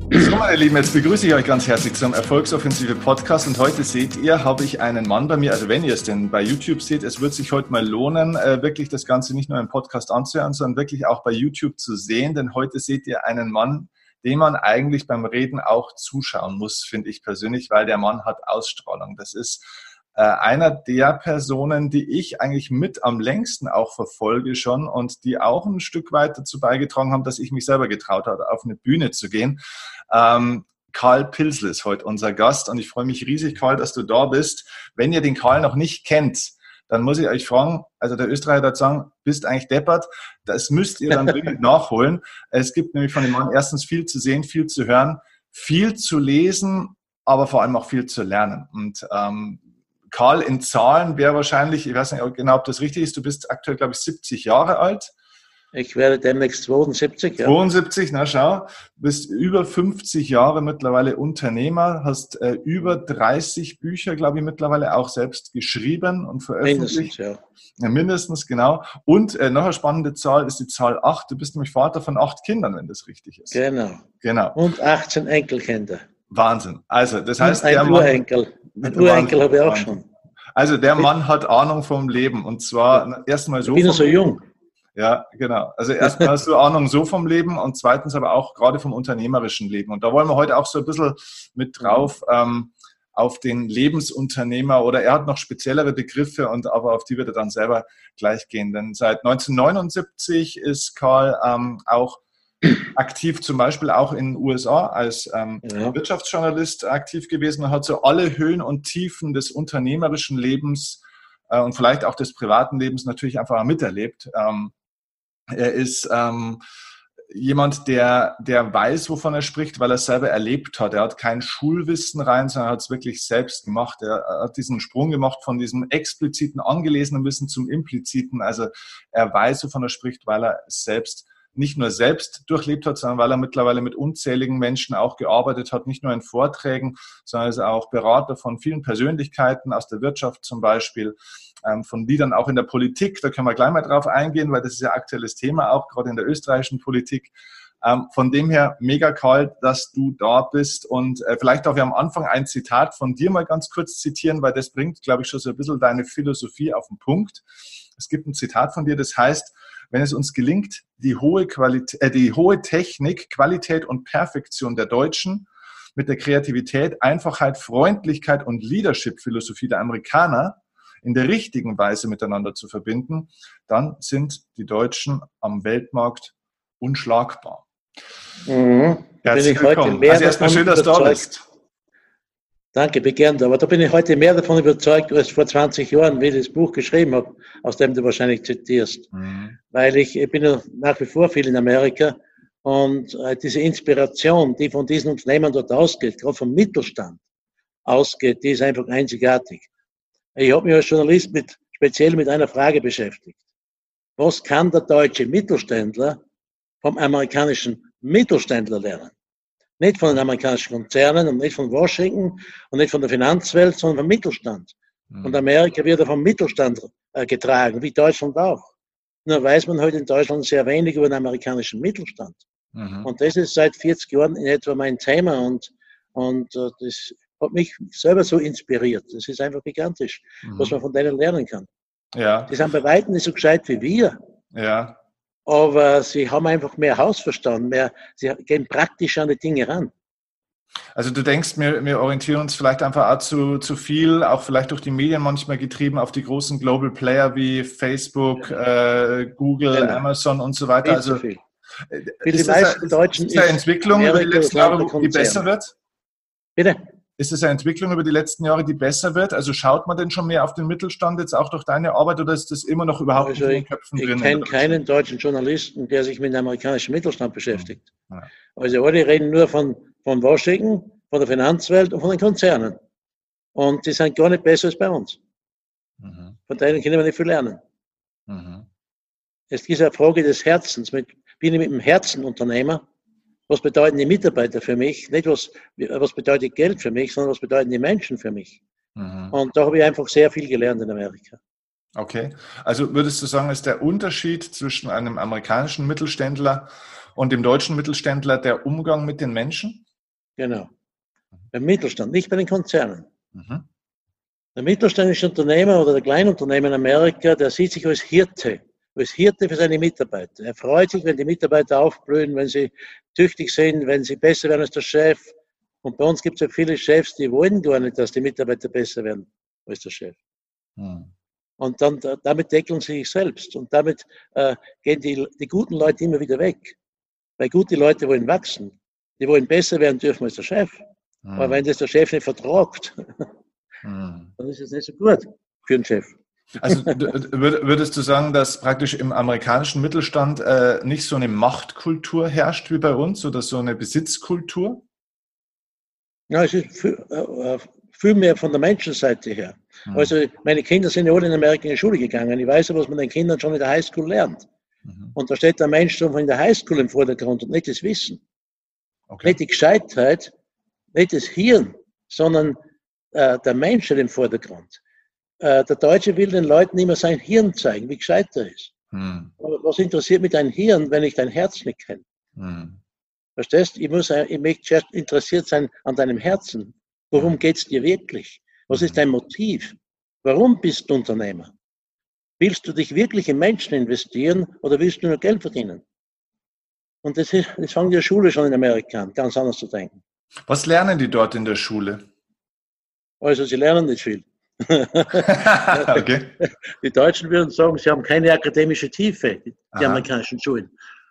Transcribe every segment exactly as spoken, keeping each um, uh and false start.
So, meine Lieben, jetzt begrüße ich euch ganz herzlich zum Erfolgsoffensive Podcast und heute seht ihr, habe ich einen Mann bei mir, also wenn ihr es denn bei YouTube seht, es wird sich heute mal lohnen, äh, wirklich das Ganze nicht nur im Podcast anzuhören, sondern wirklich auch bei YouTube zu sehen, denn heute seht ihr einen Mann, dem man eigentlich beim Reden auch zuschauen muss, finde ich persönlich, weil der Mann hat Ausstrahlung. Das ist äh, einer der Personen, die ich eigentlich mit am längsten auch verfolge schon und die auch ein Stück weit dazu beigetragen haben, dass ich mich selber getraut habe, auf eine Bühne zu gehen. Ähm, Karl Pilsl ist heute unser Gast und ich freue mich riesig, Karl, dass du da bist. Wenn ihr den Karl noch nicht kennt, dann muss ich euch fragen, also der Österreicher wird sagen, bist eigentlich deppert, das müsst ihr dann dringend nachholen. Es gibt nämlich von dem Mann erstens viel zu sehen, viel zu hören, viel zu lesen, aber vor allem auch viel zu lernen. Und ähm, Karl, in Zahlen wäre wahrscheinlich, ich weiß nicht genau, ob das richtig ist, du bist aktuell, glaube ich, siebzig Jahre alt. Ich werde demnächst zweiundsiebzig. Ja. zweiundsiebzig, na schau, bist über fünfzig Jahre mittlerweile Unternehmer, hast äh, über dreißig Bücher, glaube ich, mittlerweile auch selbst geschrieben und veröffentlicht. Mindestens, ja. Ja, mindestens, genau. Und äh, noch eine spannende Zahl ist die Zahl acht. Du bist nämlich Vater von acht Kindern, wenn das richtig ist. Genau. Genau. Und achtzehn Enkelkinder. Wahnsinn. Also, das heißt, und ein der Urenkel. Mann, ein Urenkel habe ich auch Wahnsinn. schon. Also, der Mann hat Ahnung vom Leben und zwar ja. erstmal so. Ich bin so jung. Ja, genau. Also erstmal hast du Ahnung so vom Leben und zweitens aber auch gerade vom unternehmerischen Leben. Und da wollen wir heute auch so ein bisschen mit drauf ähm, auf den Lebensunternehmer oder er hat noch speziellere Begriffe und aber auf die wird er dann selber gleich gehen. Denn seit neunzehnhundertneunundsiebzig ist Karl ähm, auch aktiv, zum Beispiel auch in den U S A als ähm, ja. Wirtschaftsjournalist aktiv gewesen und hat so alle Höhen und Tiefen des unternehmerischen Lebens äh, und vielleicht auch des privaten Lebens natürlich einfach miterlebt. Ähm, Er ist ähm, jemand, der, der weiß, wovon er spricht, weil er es selber erlebt hat. Er hat kein Schulwissen rein, sondern er hat es wirklich selbst gemacht. Er hat diesen Sprung gemacht von diesem expliziten, angelesenen Wissen zum impliziten. Also er weiß, wovon er spricht, weil er es selbst nicht nur selbst durchlebt hat, sondern weil er mittlerweile mit unzähligen Menschen auch gearbeitet hat, nicht nur in Vorträgen, sondern ist auch Berater von vielen Persönlichkeiten aus der Wirtschaft zum Beispiel, von Liedern auch in der Politik, da können wir gleich mal drauf eingehen, weil das ist ja aktuelles Thema auch, gerade in der österreichischen Politik. Von dem her mega Karl, dass du da bist und vielleicht darf ich am Anfang ein Zitat von dir mal ganz kurz zitieren, weil das bringt, glaube ich, schon so ein bisschen deine Philosophie auf den Punkt. Es gibt ein Zitat von dir, das heißt, wenn es uns gelingt, die hohe Qualität, äh, die hohe Technik, Qualität und Perfektion der Deutschen mit der Kreativität, Einfachheit, Freundlichkeit und Leadership-Philosophie der Amerikaner in der richtigen Weise miteinander zu verbinden, dann sind die Deutschen am Weltmarkt unschlagbar. Mhm. Herzlich willkommen. Also erstmal schön, dass du da bist. Danke, begehrend. Aber da bin ich heute mehr davon überzeugt, als vor zwanzig Jahren, wie ich das Buch geschrieben habe, aus dem du wahrscheinlich zitierst. Mhm. Weil ich, ich bin ja nach wie vor viel in Amerika und äh, diese Inspiration, die von diesen Unternehmen dort ausgeht, gerade vom Mittelstand ausgeht, die ist einfach einzigartig. Ich habe mich als Journalist mit, speziell mit einer Frage beschäftigt. Was kann der deutsche Mittelständler vom amerikanischen Mittelständler lernen? Nicht von den amerikanischen Konzernen und nicht von Washington und nicht von der Finanzwelt, sondern vom Mittelstand. Mhm. Und Amerika wird ja vom Mittelstand äh, getragen, wie Deutschland auch. Nur weiß man heute in Deutschland sehr wenig über den amerikanischen Mittelstand. Mhm. Und das ist seit vierzig Jahren in etwa mein Thema und, und äh, das hat mich selber so inspiriert. Das ist einfach gigantisch, mhm. was man von denen lernen kann. Ja. Die sind bei weitem nicht so gescheit wie wir. Ja. Aber sie haben einfach mehr Hausverstand, mehr, sie gehen praktisch an die Dinge ran. Also du denkst, wir, wir orientieren uns vielleicht einfach auch zu, zu viel, auch vielleicht durch die Medien manchmal getrieben, auf die großen Global Player wie Facebook, ja. äh, Google, genau. Amazon und so weiter. Viel also zu viel. Für die meisten Deutschen ist eine Entwicklung über die letzten Jahre, die besser wird? Bitte? Ist es eine Entwicklung über die letzten Jahre, die besser wird? Also schaut man denn schon mehr auf den Mittelstand jetzt auch durch deine Arbeit oder ist das immer noch überhaupt also nicht in den Köpfen ich, drin? Ich kenne keinen deutschen Journalisten, der sich mit dem amerikanischen Mittelstand beschäftigt. Ja. Also alle reden nur von, von Washington, von der Finanzwelt und von den Konzernen. Und die sind gar nicht besser als bei uns. Mhm. Von denen können wir nicht viel lernen. Mhm. Es ist eine Frage des Herzens. Mit, bin ich mit dem Herzen Unternehmer? Was bedeuten die Mitarbeiter für mich? Nicht was, was bedeutet Geld für mich, sondern was bedeuten die Menschen für mich? Mhm. Und da habe ich einfach sehr viel gelernt in Amerika. Okay. Also würdest du sagen, ist der Unterschied zwischen einem amerikanischen Mittelständler und dem deutschen Mittelständler der Umgang mit den Menschen? Genau. Beim Mittelstand, nicht bei den Konzernen. Mhm. Der mittelständische Unternehmer oder der Kleinunternehmer in Amerika, der sieht sich als Hirte, als Hirte für seine Mitarbeiter. Er freut sich, wenn die Mitarbeiter aufblühen, wenn sie tüchtig sind, wenn sie besser werden als der Chef. Und bei uns gibt es ja viele Chefs, die wollen gar nicht, dass die Mitarbeiter besser werden als der Chef. Mhm. Und dann damit deckeln sie sich selbst. Und damit äh, gehen die, die guten Leute immer wieder weg. Weil gute Leute wollen wachsen. Die wollen besser werden dürfen als der Chef. Mhm. Aber wenn das der Chef nicht vertragt, mhm. dann ist es nicht so gut für den Chef. Also würdest du sagen, dass praktisch im amerikanischen Mittelstand äh, nicht so eine Machtkultur herrscht wie bei uns oder so eine Besitzkultur? Ja, es ist viel, äh, viel mehr von der Menschenseite her. Mhm. Also meine Kinder sind ja alle in Amerika in die Schule gegangen. Ich weiß ja, was man den Kindern schon in der Highschool lernt. Mhm. Und da steht der Mensch schon in der Highschool im Vordergrund und nicht das Wissen. Okay. Nicht die Gescheitheit, nicht das Hirn, sondern äh, der Mensch steht im Vordergrund. Äh, der Deutsche will den Leuten immer sein Hirn zeigen, wie gescheit er ist. Mhm. Aber was interessiert mich dein Hirn, wenn ich dein Herz nicht kenne? Mhm. Verstehst? Ich muss, ich möchte interessiert sein an deinem Herzen. Worum geht es dir wirklich? Was ist dein Motiv? Warum bist du Unternehmer? Willst du dich wirklich in Menschen investieren oder willst du nur Geld verdienen? Und das, ist, das fängt in der Schule schon in Amerika an, ganz anders zu denken. Was lernen die dort in der Schule? Also sie lernen nicht viel. Okay. Die Deutschen würden sagen, sie haben keine akademische Tiefe, die Aha. amerikanischen Schulen.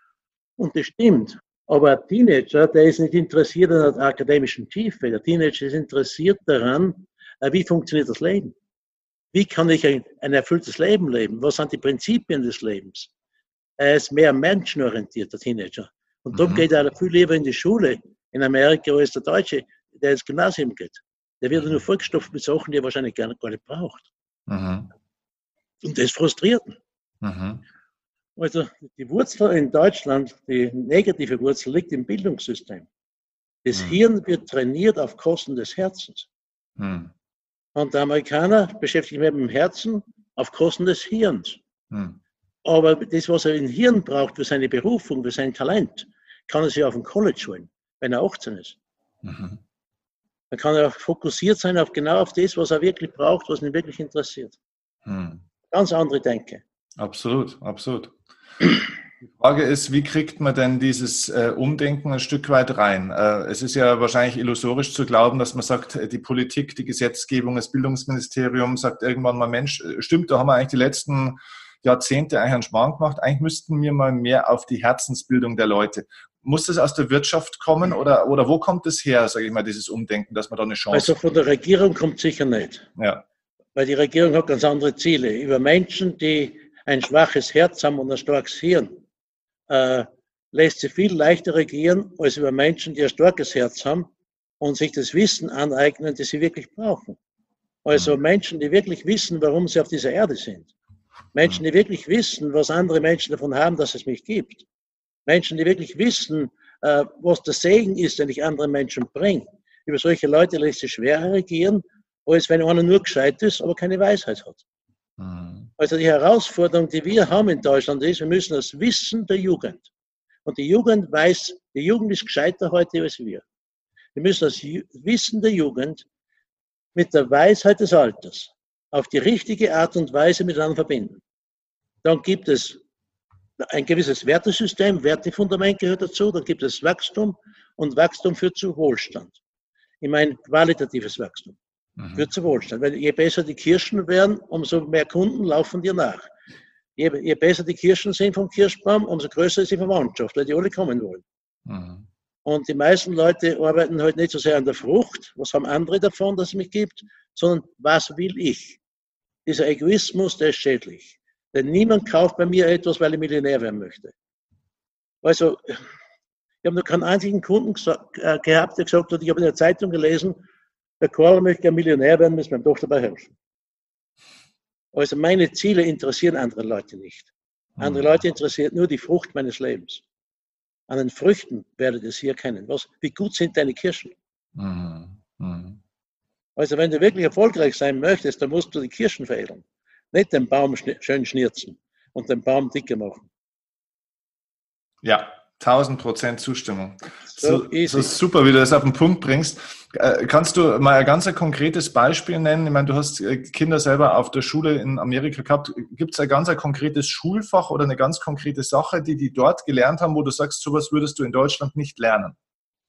Und das stimmt. Aber ein Teenager, der ist nicht interessiert an der akademischen Tiefe. Der Teenager ist interessiert daran, wie funktioniert das Leben? Wie kann ich ein, ein erfülltes Leben leben? Was sind die Prinzipien des Lebens? Er ist mehr menschenorientiert, der Teenager. Und darum mhm. geht er viel lieber in die Schule in Amerika als der Deutsche, der ins Gymnasium geht. Der wird nur vollgestopft mit Sachen, die er wahrscheinlich gar nicht, gar nicht braucht. Mhm. Und das frustriert ihn. Mhm. Also die Wurzel in Deutschland, die negative Wurzel, liegt im Bildungssystem. Das mhm. Hirn wird trainiert auf Kosten des Herzens. Mhm. Und der Amerikaner beschäftigt sich mit dem Herzen auf Kosten des Hirns. Mhm. Aber das, was er im Hirn braucht für seine Berufung, für sein Talent, kann er sich auf dem College holen, wenn er achtzehn ist. Mhm. Dann kann er fokussiert sein auf genau auf das, was er wirklich braucht, was ihn wirklich interessiert. Mhm. Ganz andere Denke. Absolut, absolut. Die Frage ist, wie kriegt man denn dieses äh, Umdenken ein Stück weit rein? Äh, es ist ja wahrscheinlich illusorisch zu glauben, dass man sagt, die Politik, die Gesetzgebung, das Bildungsministerium sagt irgendwann mal, Mensch, stimmt, da haben wir eigentlich die letzten Jahrzehnte eigentlich einen Schmarrn gemacht. Eigentlich müssten wir mal mehr auf die Herzensbildung der Leute. Muss das aus der Wirtschaft kommen oder, oder wo kommt das her, sage ich mal, dieses Umdenken, dass man da eine Chance Also von der Regierung kommt sicher nicht. Ja. Weil die Regierung hat ganz andere Ziele. Über Menschen, die ein schwaches Herz haben und ein starkes Hirn, äh, lässt sie viel leichter regieren, als über Menschen, die ein starkes Herz haben und sich das Wissen aneignen, das sie wirklich brauchen. Also mhm. Menschen, die wirklich wissen, warum sie auf dieser Erde sind. Menschen, die wirklich wissen, was andere Menschen davon haben, dass es mich gibt. Menschen, die wirklich wissen, äh, was der Segen ist, den ich anderen Menschen bringe. Über solche Leute lässt sich schwerer regieren, als wenn einer nur gescheit ist, aber keine Weisheit hat. Mhm. Also die Herausforderung, die wir haben in Deutschland ist, wir müssen das Wissen der Jugend. Und die Jugend weiß, die Jugend ist gescheiter heute als wir. Wir müssen das Wissen der Jugend mit der Weisheit des Alters auf die richtige Art und Weise miteinander verbinden. Dann gibt es ein gewisses Wertesystem, Wertefundament gehört dazu, dann gibt es Wachstum und Wachstum führt zu Wohlstand. Ich meine qualitatives Wachstum mhm. führt zu Wohlstand, weil je besser die Kirschen werden, umso mehr Kunden laufen dir nach. Je, je besser die Kirschen sind vom Kirschbaum, umso größer ist die Verwandtschaft, weil die alle kommen wollen. Mhm. Und die meisten Leute arbeiten halt nicht so sehr an der Frucht, was haben andere davon, dass es mich gibt, sondern was will ich? Dieser Egoismus, der ist schädlich. Denn niemand kauft bei mir etwas, weil ich Millionär werden möchte. Also, ich habe noch keinen einzigen Kunden gesagt, äh, gehabt, der gesagt hat, ich habe in der Zeitung gelesen, der Karl möchte gerne Millionär werden, muss meinem doch dabei helfen. Also meine Ziele interessieren andere Leute nicht. Andere mhm. Leute interessiert nur die Frucht meines Lebens. An den Früchten werdet ihr es hier kennen. Was, wie gut sind deine Kirschen? Mhm. Mhm. Also wenn du wirklich erfolgreich sein möchtest, dann musst du die Kirschen veredeln. Nicht den Baum schön schnirzen und den Baum dicker machen. Ja, Tausend Prozent Zustimmung. So, so, so super, wie du das auf den Punkt bringst. Äh, kannst du mal ein ganz ein konkretes Beispiel nennen? Ich meine, du hast Kinder selber auf der Schule in Amerika gehabt. Gibt es ein ganz ein konkretes Schulfach oder eine ganz konkrete Sache, die die dort gelernt haben, wo du sagst, sowas würdest du in Deutschland nicht lernen?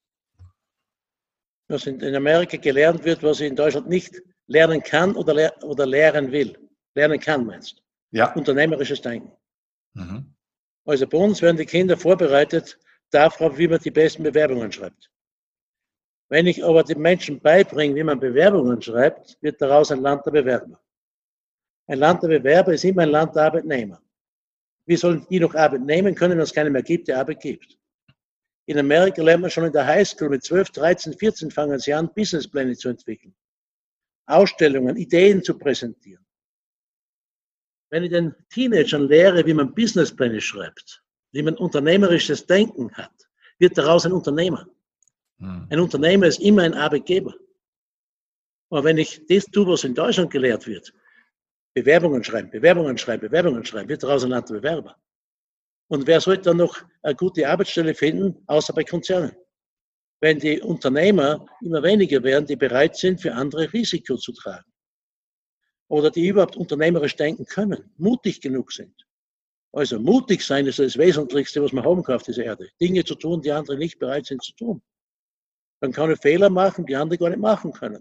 Was in, in Amerika gelernt wird, was ich in Deutschland nicht lernen kann oder, lehr, oder lehren will. Lernen kann, meinst du? Ja. Unternehmerisches Denken. Mhm. Also bei uns werden die Kinder vorbereitet darauf, wie man die besten Bewerbungen schreibt. Wenn ich aber den Menschen beibringe, wie man Bewerbungen schreibt, wird daraus ein Land der Bewerber. Ein Land der Bewerber ist immer ein Land der Arbeitnehmer. Wie sollen die noch Arbeit nehmen können, wenn es keine mehr gibt, die Arbeit gibt? In Amerika lernt man schon in der Highschool mit zwölf, dreizehn, vierzehn fangen sie an, Businesspläne zu entwickeln. Ausstellungen, Ideen zu präsentieren. Wenn ich den Teenagern lehre, wie man Businesspläne schreibt, wie man unternehmerisches Denken hat, wird daraus ein Unternehmer. Hm. Ein Unternehmer ist immer ein Arbeitgeber. Aber wenn ich das tue, was in Deutschland gelehrt wird, Bewerbungen schreiben, Bewerbungen schreiben, Bewerbungen schreiben, wird daraus ein Land der Bewerber. Und wer soll dann noch eine gute Arbeitsstelle finden, außer bei Konzernen? Wenn die Unternehmer immer weniger werden, die bereit sind, für andere Risiko zu tragen. Oder die überhaupt unternehmerisch denken können, mutig genug sind. Also mutig sein ist das Wesentlichste, was man haben kann auf dieser Erde. Dinge zu tun, die andere nicht bereit sind zu tun. Dann kann ich Fehler machen, die andere gar nicht machen können.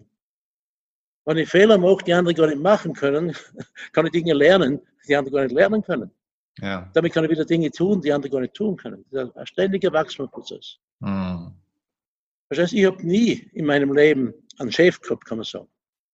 Wenn ich Fehler mache, die andere gar nicht machen können, kann ich Dinge lernen, die andere gar nicht lernen können. Ja. Damit kann ich wieder Dinge tun, die andere gar nicht tun können. Das ist ein ständiger Wachstumsprozess. Mhm. Das heißt, ich habe nie in meinem Leben einen Chef gehabt, kann man sagen.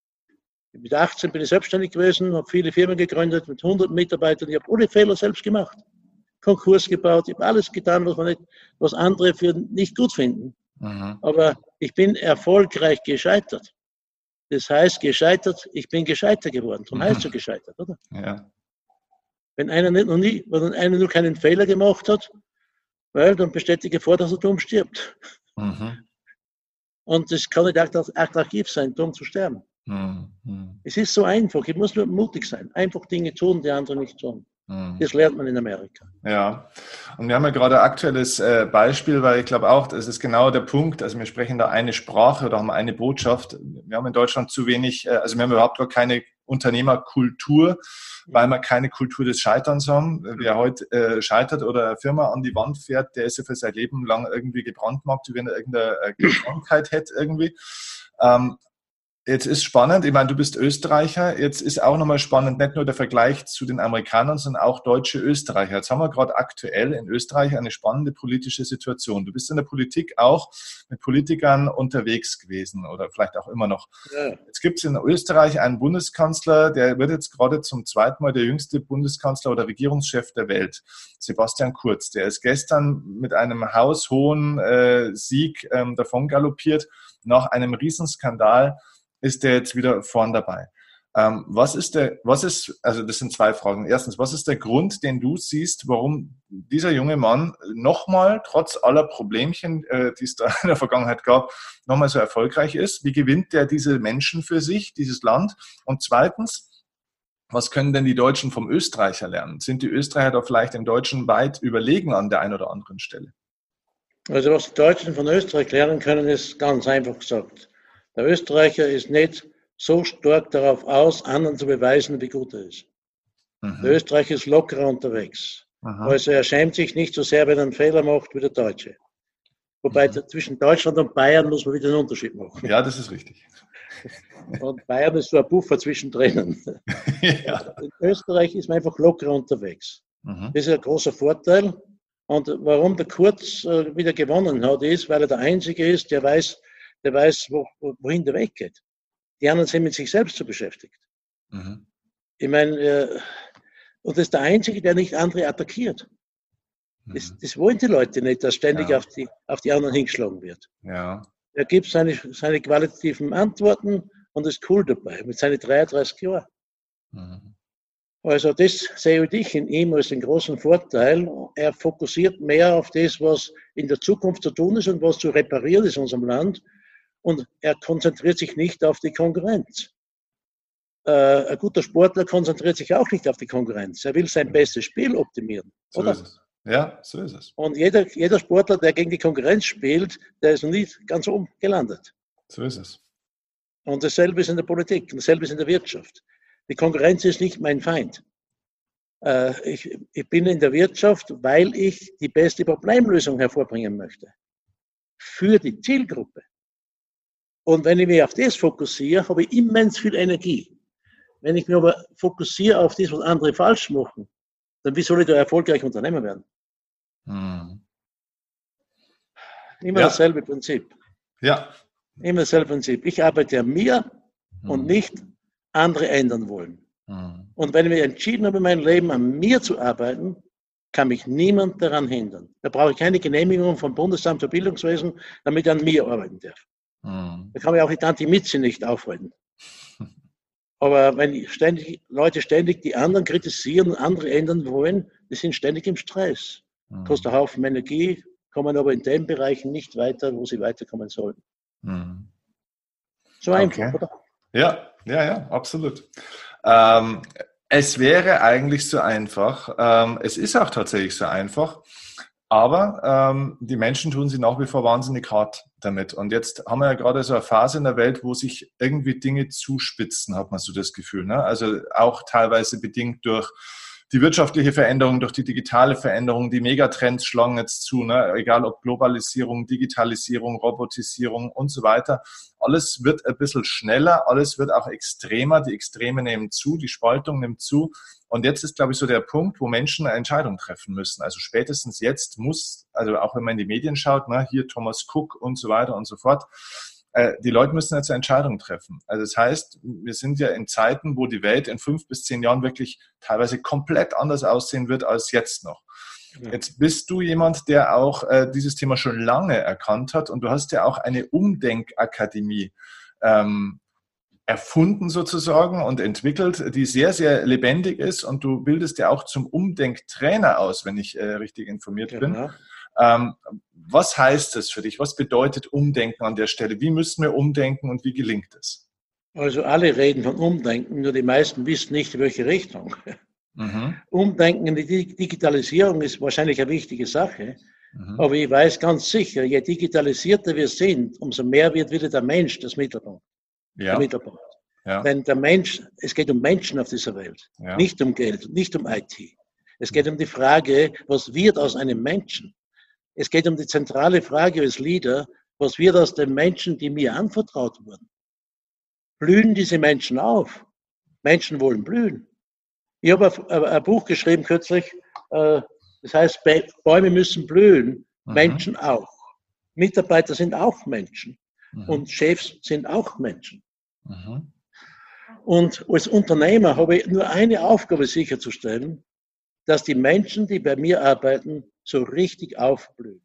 Mit achtzehn bin ich selbstständig gewesen, habe viele Firmen gegründet mit hundert Mitarbeitern. Ich habe alle Fehler selbst gemacht. Konkurs gebaut, ich habe alles getan, was, man nicht, was andere für nicht gut finden. Mhm. Aber ich bin erfolgreich gescheitert. Das heißt, gescheitert, ich bin gescheiter geworden. Darum mhm. heißt es so gescheitert, oder? Ja. Wenn einer nicht noch nie, wenn einer nur keinen Fehler gemacht hat, weil dann besteht die Gefahr, dass er dumm stirbt. Mhm. Und es kann nicht attraktiv sein, dumm zu sterben. Mhm. Es ist so einfach, ich muss nur mutig sein. Einfach Dinge tun, die andere nicht tun. Mhm. Das lernt man in Amerika. Ja, und wir haben ja gerade ein aktuelles äh, Beispiel, weil ich glaube auch, das ist genau der Punkt, also wir sprechen da eine Sprache oder haben eine Botschaft. Wir haben in Deutschland zu wenig, äh, also wir haben überhaupt gar keine Unternehmerkultur, weil wir keine Kultur des Scheiterns haben. Wer heute äh, scheitert oder eine Firma an die Wand fährt, der ist ja für sein Leben lang irgendwie gebrandmarkt, wie wenn er irgendeine Krankheit hätte irgendwie. Ähm, Jetzt ist spannend, ich meine, du bist Österreicher, jetzt ist auch nochmal spannend, nicht nur der Vergleich zu den Amerikanern, sondern auch deutsche Österreicher. Jetzt haben wir gerade aktuell in Österreich eine spannende politische Situation. Du bist in der Politik auch mit Politikern unterwegs gewesen oder vielleicht auch immer noch. Ja. Jetzt gibt es in Österreich einen Bundeskanzler, der wird jetzt gerade zum zweiten Mal der jüngste Bundeskanzler oder Regierungschef der Welt, Sebastian Kurz. Der ist gestern mit einem haushohen äh, Sieg ähm, davon galoppiert, nach einem Riesenskandal ist der jetzt wieder vorn dabei. Ähm, was ist der, was ist, also das sind zwei Fragen. Erstens, was ist der Grund, den du siehst, warum dieser junge Mann nochmal, trotz aller Problemchen, äh, die es da in der Vergangenheit gab, nochmal so erfolgreich ist? Wie gewinnt der diese Menschen für sich, dieses Land? Und zweitens, was können denn die Deutschen vom Österreicher lernen? Sind die Österreicher da vielleicht den Deutschen weit überlegen an der einen oder anderen Stelle? Also was die Deutschen von Österreich lernen können, ist ganz einfach gesagt. Der Österreicher ist nicht so stark darauf aus, anderen zu beweisen, wie gut er ist. Mhm. Der Österreicher ist lockerer unterwegs. Mhm. Also er schämt sich nicht so sehr, wenn er einen Fehler macht, wie der Deutsche. Wobei mhm. zwischen Deutschland und Bayern muss man wieder einen Unterschied machen. Ja, das ist richtig. Und Bayern ist so ein Puffer zwischendrin. Ja. In Österreich ist man einfach lockerer unterwegs. Mhm. Das ist ein großer Vorteil. Und warum der Kurz wieder gewonnen hat, ist, weil er der Einzige ist, der weiß, der weiß, wo, wohin der Weg geht. Die anderen sind mit sich selbst so beschäftigt. Mhm. Ich meine, äh, und das ist der Einzige, der nicht andere attackiert. Mhm. Das, das wollen die Leute nicht, dass ständig ja. auf, die, auf die anderen hingeschlagen wird. Ja. Er gibt seine, seine qualitativen Antworten und ist cool dabei, mit seinen dreiunddreißig Jahren. Mhm. Also das sehe ich in ihm als einen großen Vorteil. Er fokussiert mehr auf das, was in der Zukunft zu tun ist und was zu reparieren ist in unserem Land. Und er konzentriert sich nicht auf die Konkurrenz. Äh, ein guter Sportler konzentriert sich auch nicht auf die Konkurrenz. Er will sein bestes Spiel optimieren. So oder? Ist es. Ja, so ist es. Und jeder, jeder Sportler, der gegen die Konkurrenz spielt, der ist noch nicht ganz oben gelandet. So ist es. Und dasselbe ist in der Politik, und dasselbe ist in der Wirtschaft. Die Konkurrenz ist nicht mein Feind. Äh, ich, ich bin in der Wirtschaft, weil ich die beste Problemlösung hervorbringen möchte. Für die Zielgruppe. Und wenn ich mich auf das fokussiere, habe ich immens viel Energie. Wenn ich mich aber fokussiere auf das, was andere falsch machen, dann wie soll ich da erfolgreich Unternehmer werden? Hm. Immer ja. dasselbe Prinzip. Ja. Immer dasselbe Prinzip. Ich arbeite an mir hm. und nicht andere ändern wollen. Hm. Und wenn ich mich entschieden habe, mein Leben an mir zu arbeiten, kann mich niemand daran hindern. Da brauche ich keine Genehmigung vom Bundesamt für Bildungswesen, damit ich an mir arbeiten darf. Hm. Da kann mich auch die Tante Mitzi nicht aufhalten. Aber wenn ständig, Leute ständig die anderen kritisieren und andere ändern wollen, die sind ständig im Stress. Mhm. Kostet einen Haufen Energie, kommen aber in den Bereichen nicht weiter, wo sie weiterkommen sollten. Mhm. So einfach, okay. oder? Ja, ja, ja, absolut. Ähm, es wäre eigentlich so einfach. Ähm, es ist auch tatsächlich so einfach. Aber ähm, die Menschen tun sie nach wie vor wahnsinnig hart damit. Und jetzt haben wir ja gerade so eine Phase in der Welt, wo sich irgendwie Dinge zuspitzen, hat man so das Gefühl. Ne? Also auch teilweise bedingt durch die wirtschaftliche Veränderung, durch die digitale Veränderung. Die Megatrends schlagen jetzt zu, ne? Egal ob Globalisierung, Digitalisierung, Robotisierung und so weiter. Alles wird ein bisschen schneller, alles wird auch extremer. Die Extreme nehmen zu, die Spaltung nimmt zu. Und jetzt ist, glaube ich, so der Punkt, wo Menschen eine Entscheidung treffen müssen. Also spätestens jetzt muss, also auch wenn man in die Medien schaut, ne, hier Thomas Cook und so weiter und so fort, äh, die Leute müssen jetzt eine Entscheidung treffen. Also das heißt, wir sind ja in Zeiten, wo die Welt in fünf bis zehn Jahren wirklich teilweise komplett anders aussehen wird als jetzt noch. Jetzt bist du jemand, der auch äh, dieses Thema schon lange erkannt hat und du hast ja auch eine Umdenkakademie ähm, erfunden sozusagen und entwickelt, die sehr, sehr lebendig ist und du bildest ja auch zum Umdenktrainer aus, wenn ich äh, richtig informiert bin. Genau. Ähm, was heißt das für dich? Was bedeutet Umdenken an der Stelle? Wie müssen wir umdenken und wie gelingt es? Also alle reden von Umdenken, nur die meisten wissen nicht, in welche Richtung. Mhm. Umdenken in die Digitalisierung ist wahrscheinlich eine wichtige Sache, mhm. aber ich weiß ganz sicher, je digitalisierter wir sind, umso mehr wird wieder der Mensch das Mittelpunkt. Ja. Der Mittelpunkt. Ja. Denn der Mensch, es geht um Menschen auf dieser Welt, ja. nicht um Geld, nicht um I T. Es geht um die Frage, was wird aus einem Menschen? Es geht um die zentrale Frage als Leader, was wird aus den Menschen, die mir anvertraut wurden? Blühen diese Menschen auf? Menschen wollen blühen. Ich habe ein Buch geschrieben kürzlich, das heißt, Bäume müssen blühen, mhm. Menschen auch. Mitarbeiter sind auch Menschen mhm. und Chefs sind auch Menschen. Mhm. Und als Unternehmer habe ich nur eine Aufgabe sicherzustellen, dass die Menschen, die bei mir arbeiten, so richtig aufblühen.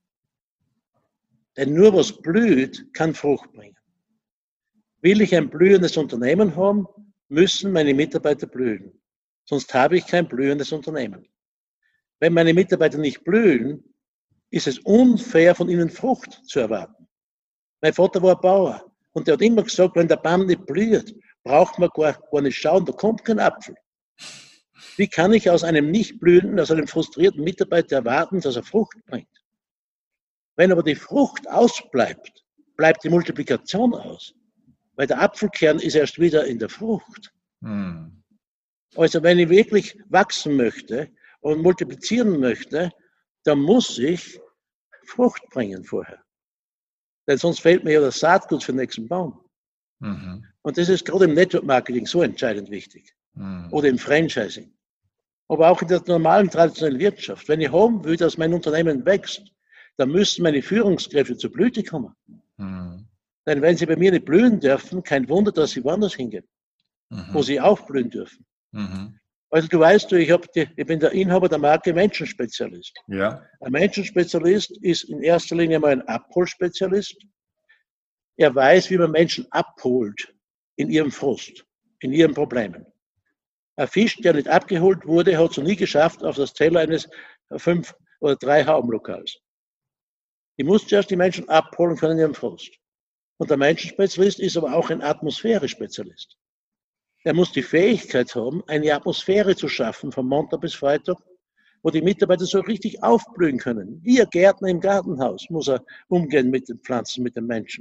Denn nur was blüht, kann Frucht bringen. Will ich ein blühendes Unternehmen haben, müssen meine Mitarbeiter blühen. Sonst habe ich kein blühendes Unternehmen. Wenn meine Mitarbeiter nicht blühen, ist es unfair, von ihnen Frucht zu erwarten. Mein Vater war Bauer und der hat immer gesagt, wenn der Baum nicht blüht, braucht man gar, gar nicht schauen, da kommt kein Apfel. Wie kann ich aus einem nicht blühenden, aus einem frustrierten Mitarbeiter erwarten, dass er Frucht bringt? Wenn aber die Frucht ausbleibt, bleibt die Multiplikation aus. Weil der Apfelkern ist erst wieder in der Frucht. Hm. Also wenn ich wirklich wachsen möchte und multiplizieren möchte, dann muss ich Frucht bringen vorher. Denn sonst fehlt mir ja das Saatgut für den nächsten Baum. Mhm. Und das ist gerade im Network Marketing so entscheidend wichtig. Mhm. Oder im Franchising. Aber auch in der normalen traditionellen Wirtschaft. Wenn ich haben will, dass mein Unternehmen wächst, dann müssen meine Führungskräfte zur Blüte kommen. Mhm. Denn wenn sie bei mir nicht blühen dürfen, kein Wunder, dass sie woanders hingehen, mhm. wo sie auch blühen dürfen. Mhm. Also du weißt, ich, hab die, ich bin der Inhaber der Marke Menschenspezialist. Ja. Ein Menschenspezialist ist in erster Linie mal ein Abholspezialist. Er weiß, wie man Menschen abholt in ihrem Frust, in ihren Problemen. Ein Fisch, der nicht abgeholt wurde, hat es noch nie geschafft auf das Teller eines fünf oder drei Haubenlokals. Ich muss zuerst die Menschen abholen können in ihrem Frust. Und der Menschenspezialist ist aber auch ein Atmosphäre-Spezialist. Er muss die Fähigkeit haben, eine Atmosphäre zu schaffen, von Montag bis Freitag, wo die Mitarbeiter so richtig aufblühen können. Wie ein Gärtner im Gartenhaus muss er umgehen mit den Pflanzen, mit den Menschen.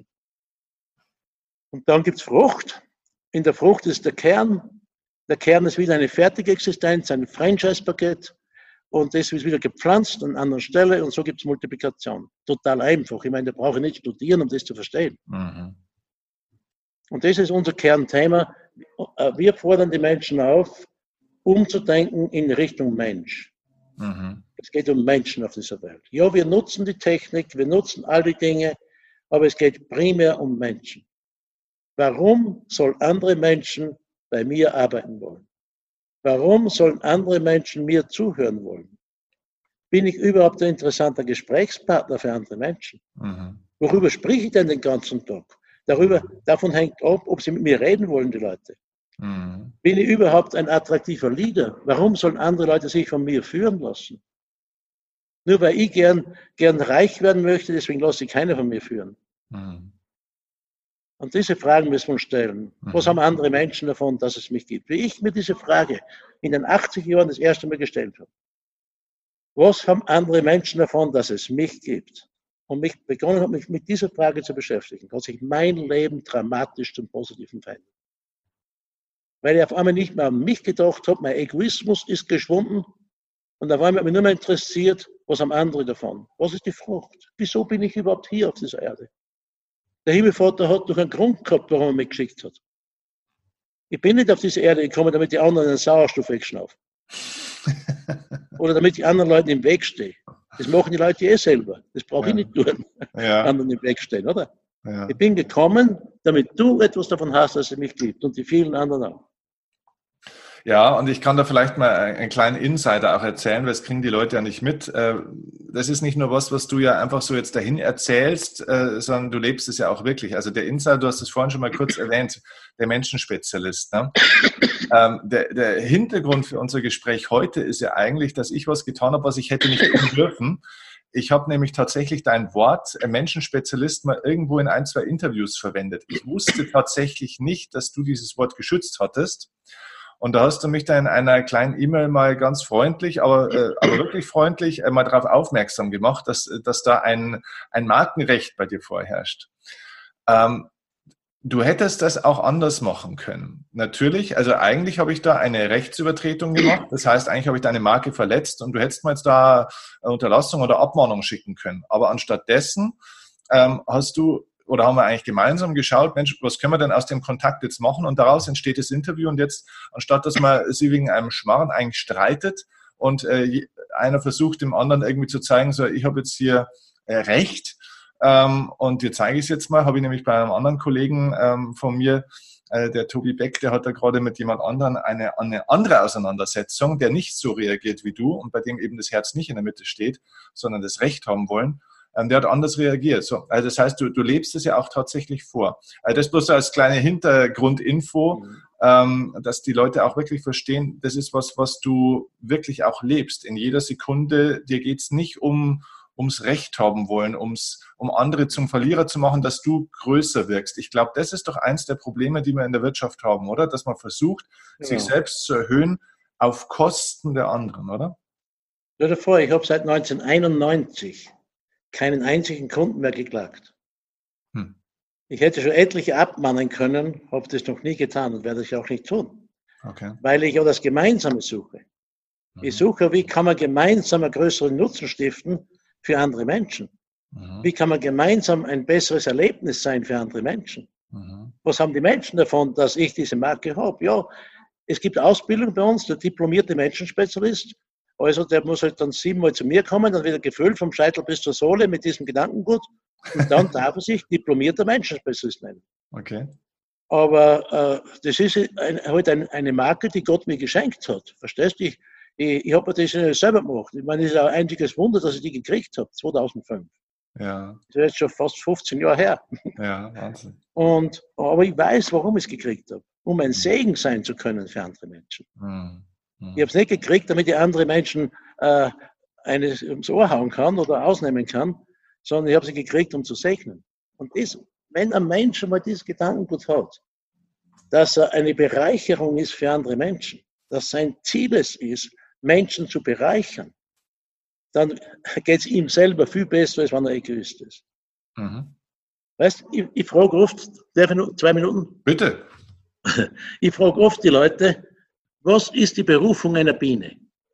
Und dann gibt es Frucht. In der Frucht ist der Kern. Der Kern ist wieder eine fertige Existenz, ein Franchise-Paket. Und das ist wieder gepflanzt an einer anderen Stelle und so gibt es Multiplikation. Total einfach. Ich meine, da brauche ich nicht studieren, um das zu verstehen. Mhm. Und das ist unser Kernthema. Wir fordern die Menschen auf, umzudenken in Richtung Mensch. Mhm. Es geht um Menschen auf dieser Welt. Ja, wir nutzen die Technik, wir nutzen all die Dinge, aber es geht primär um Menschen. Warum sollen andere Menschen bei mir arbeiten wollen? Warum sollen andere Menschen mir zuhören wollen? Bin ich überhaupt ein interessanter Gesprächspartner für andere Menschen? Mhm. Worüber spreche ich denn den ganzen Tag? Darüber, davon hängt ab, ob sie mit mir reden wollen, die Leute. Mhm. Bin ich überhaupt ein attraktiver Leader? Warum sollen andere Leute sich von mir führen lassen? Nur weil ich gern, gern reich werden möchte, deswegen lasse ich keiner von mir führen. Mhm. Und diese Fragen müssen wir uns stellen. Mhm. Was haben andere Menschen davon, dass es mich gibt? Wie ich mir diese Frage in den achtzig Jahren das erste Mal gestellt habe. Was haben andere Menschen davon, dass es mich gibt? Und mich begonnen habe, mich mit dieser Frage zu beschäftigen, hat sich mein Leben dramatisch zum Positiven verändert. Weil ich auf einmal nicht mehr an mich gedacht habe, mein Egoismus ist geschwunden und auf einmal hat mich nur mehr interessiert, was haben andere davon? Was ist die Frucht? Wieso bin ich überhaupt hier auf dieser Erde? Der Himmelvater hat doch einen Grund gehabt, warum er mich geschickt hat. Ich bin nicht auf diese Erde gekommen, damit die anderen den Sauerstoff wegschnaufen. Oder damit ich anderen Leuten im Weg stehe. Das machen die Leute eh selber. Das brauche ja. ich nicht tun. Ja. Anderen im Weg stehen, oder? Ja. Ich bin gekommen, damit du etwas davon hast, dass es mich gibt. Und die vielen anderen auch. Ja, und ich kann da vielleicht mal einen kleinen Insider auch erzählen, weil das kriegen die Leute ja nicht mit. Das ist nicht nur was, was du ja einfach so jetzt dahin erzählst, sondern du lebst es ja auch wirklich. Also der Insider, du hast es vorhin schon mal kurz erwähnt, der Menschenspezialist. Ne? Der, der Hintergrund für unser Gespräch heute ist ja eigentlich, dass ich was getan habe, was ich hätte nicht tun dürfen. Ich habe nämlich tatsächlich dein Wort Menschenspezialist mal irgendwo in ein, zwei Interviews verwendet. Ich wusste tatsächlich nicht, dass du dieses Wort geschützt hattest. Und da hast du mich dann in einer kleinen E-Mail mal ganz freundlich, aber, äh, aber wirklich freundlich äh, mal darauf aufmerksam gemacht, dass, dass da ein, ein Markenrecht bei dir vorherrscht. Ähm, du hättest das auch anders machen können. Natürlich, also eigentlich habe ich da eine Rechtsübertretung gemacht. Das heißt, eigentlich habe ich deine Marke verletzt und du hättest mir jetzt da Unterlassung oder Abmahnung schicken können. Aber anstatt dessen ähm, hast du oder haben wir eigentlich gemeinsam geschaut, Mensch, was können wir denn aus dem Kontakt jetzt machen? Und daraus entsteht das Interview. Und jetzt, anstatt dass man sie wegen einem Schmarrn eigentlich streitet und äh, einer versucht dem anderen irgendwie zu zeigen, so ich habe jetzt hier äh, Recht ähm, und dir zeige ich es jetzt mal, habe ich nämlich bei einem anderen Kollegen ähm, von mir, äh, der Tobi Beck, der hat da gerade mit jemand anderem eine, eine andere Auseinandersetzung, der nicht so reagiert wie du und bei dem eben das Herz nicht in der Mitte steht, sondern das Recht haben wollen. Der hat anders reagiert. So, also das heißt, du, du lebst es ja auch tatsächlich vor. Also das bloß so als kleine Hintergrundinfo, mhm. ähm, dass die Leute auch wirklich verstehen, das ist was, was du wirklich auch lebst. In jeder Sekunde, dir geht's nicht um ums Recht haben wollen, ums, um andere zum Verlierer zu machen, dass du größer wirkst. Ich glaube, das ist doch eins der Probleme, die wir in der Wirtschaft haben, oder? Dass man versucht, ja. sich selbst zu erhöhen auf Kosten der anderen, oder? Stell dir vor, ich habe seit neunzehnhunderteinundneunzig keinen einzigen Kunden mehr geklagt. Hm. Ich hätte schon etliche abmahnen können, habe das noch nie getan und werde ich auch nicht tun. Okay. Weil ich ja das Gemeinsame suche. Mhm. Ich suche, wie kann man gemeinsam einen größeren Nutzen stiften für andere Menschen? Mhm. Wie kann man gemeinsam ein besseres Erlebnis sein für andere Menschen? Mhm. Was haben die Menschen davon, dass ich diese Marke habe? Ja, es gibt Ausbildung bei uns, der diplomierte Menschenspezialist. Also der muss halt dann siebenmal zu mir kommen, dann wird er gefüllt vom Scheitel bis zur Sohle mit diesem Gedankengut und dann darf er sich diplomierter Menschenspezialist nennen. Okay. Aber äh, das ist ein, halt ein, eine Marke, die Gott mir geschenkt hat. Verstehst du? Ich, ich, ich habe mir das selber gemacht. Ich meine, es ist ein einziges Wunder, dass ich die gekriegt habe, zweitausendfünf. Ja. Das ist jetzt schon fast fünfzehn Jahre her. Ja, Wahnsinn. Und, aber ich weiß, warum ich es gekriegt habe. Um ein Segen sein zu können für andere Menschen. Mhm. Ich habe es nicht gekriegt, damit ich andere Menschen äh, eines ums Ohr hauen kann oder ausnehmen kann, sondern ich habe sie gekriegt, um zu segnen. Und das, wenn ein Mensch mal dieses Gedankengut hat, dass er eine Bereicherung ist für andere Menschen, dass sein Ziel es ist, Menschen zu bereichern, dann geht es ihm selber viel besser, als wenn er Egoist ist. Mhm. Weißt du, ich, ich frage oft, darf ich noch zwei Minuten? Bitte. Ich frage oft die Leute, was ist die Berufung einer Biene?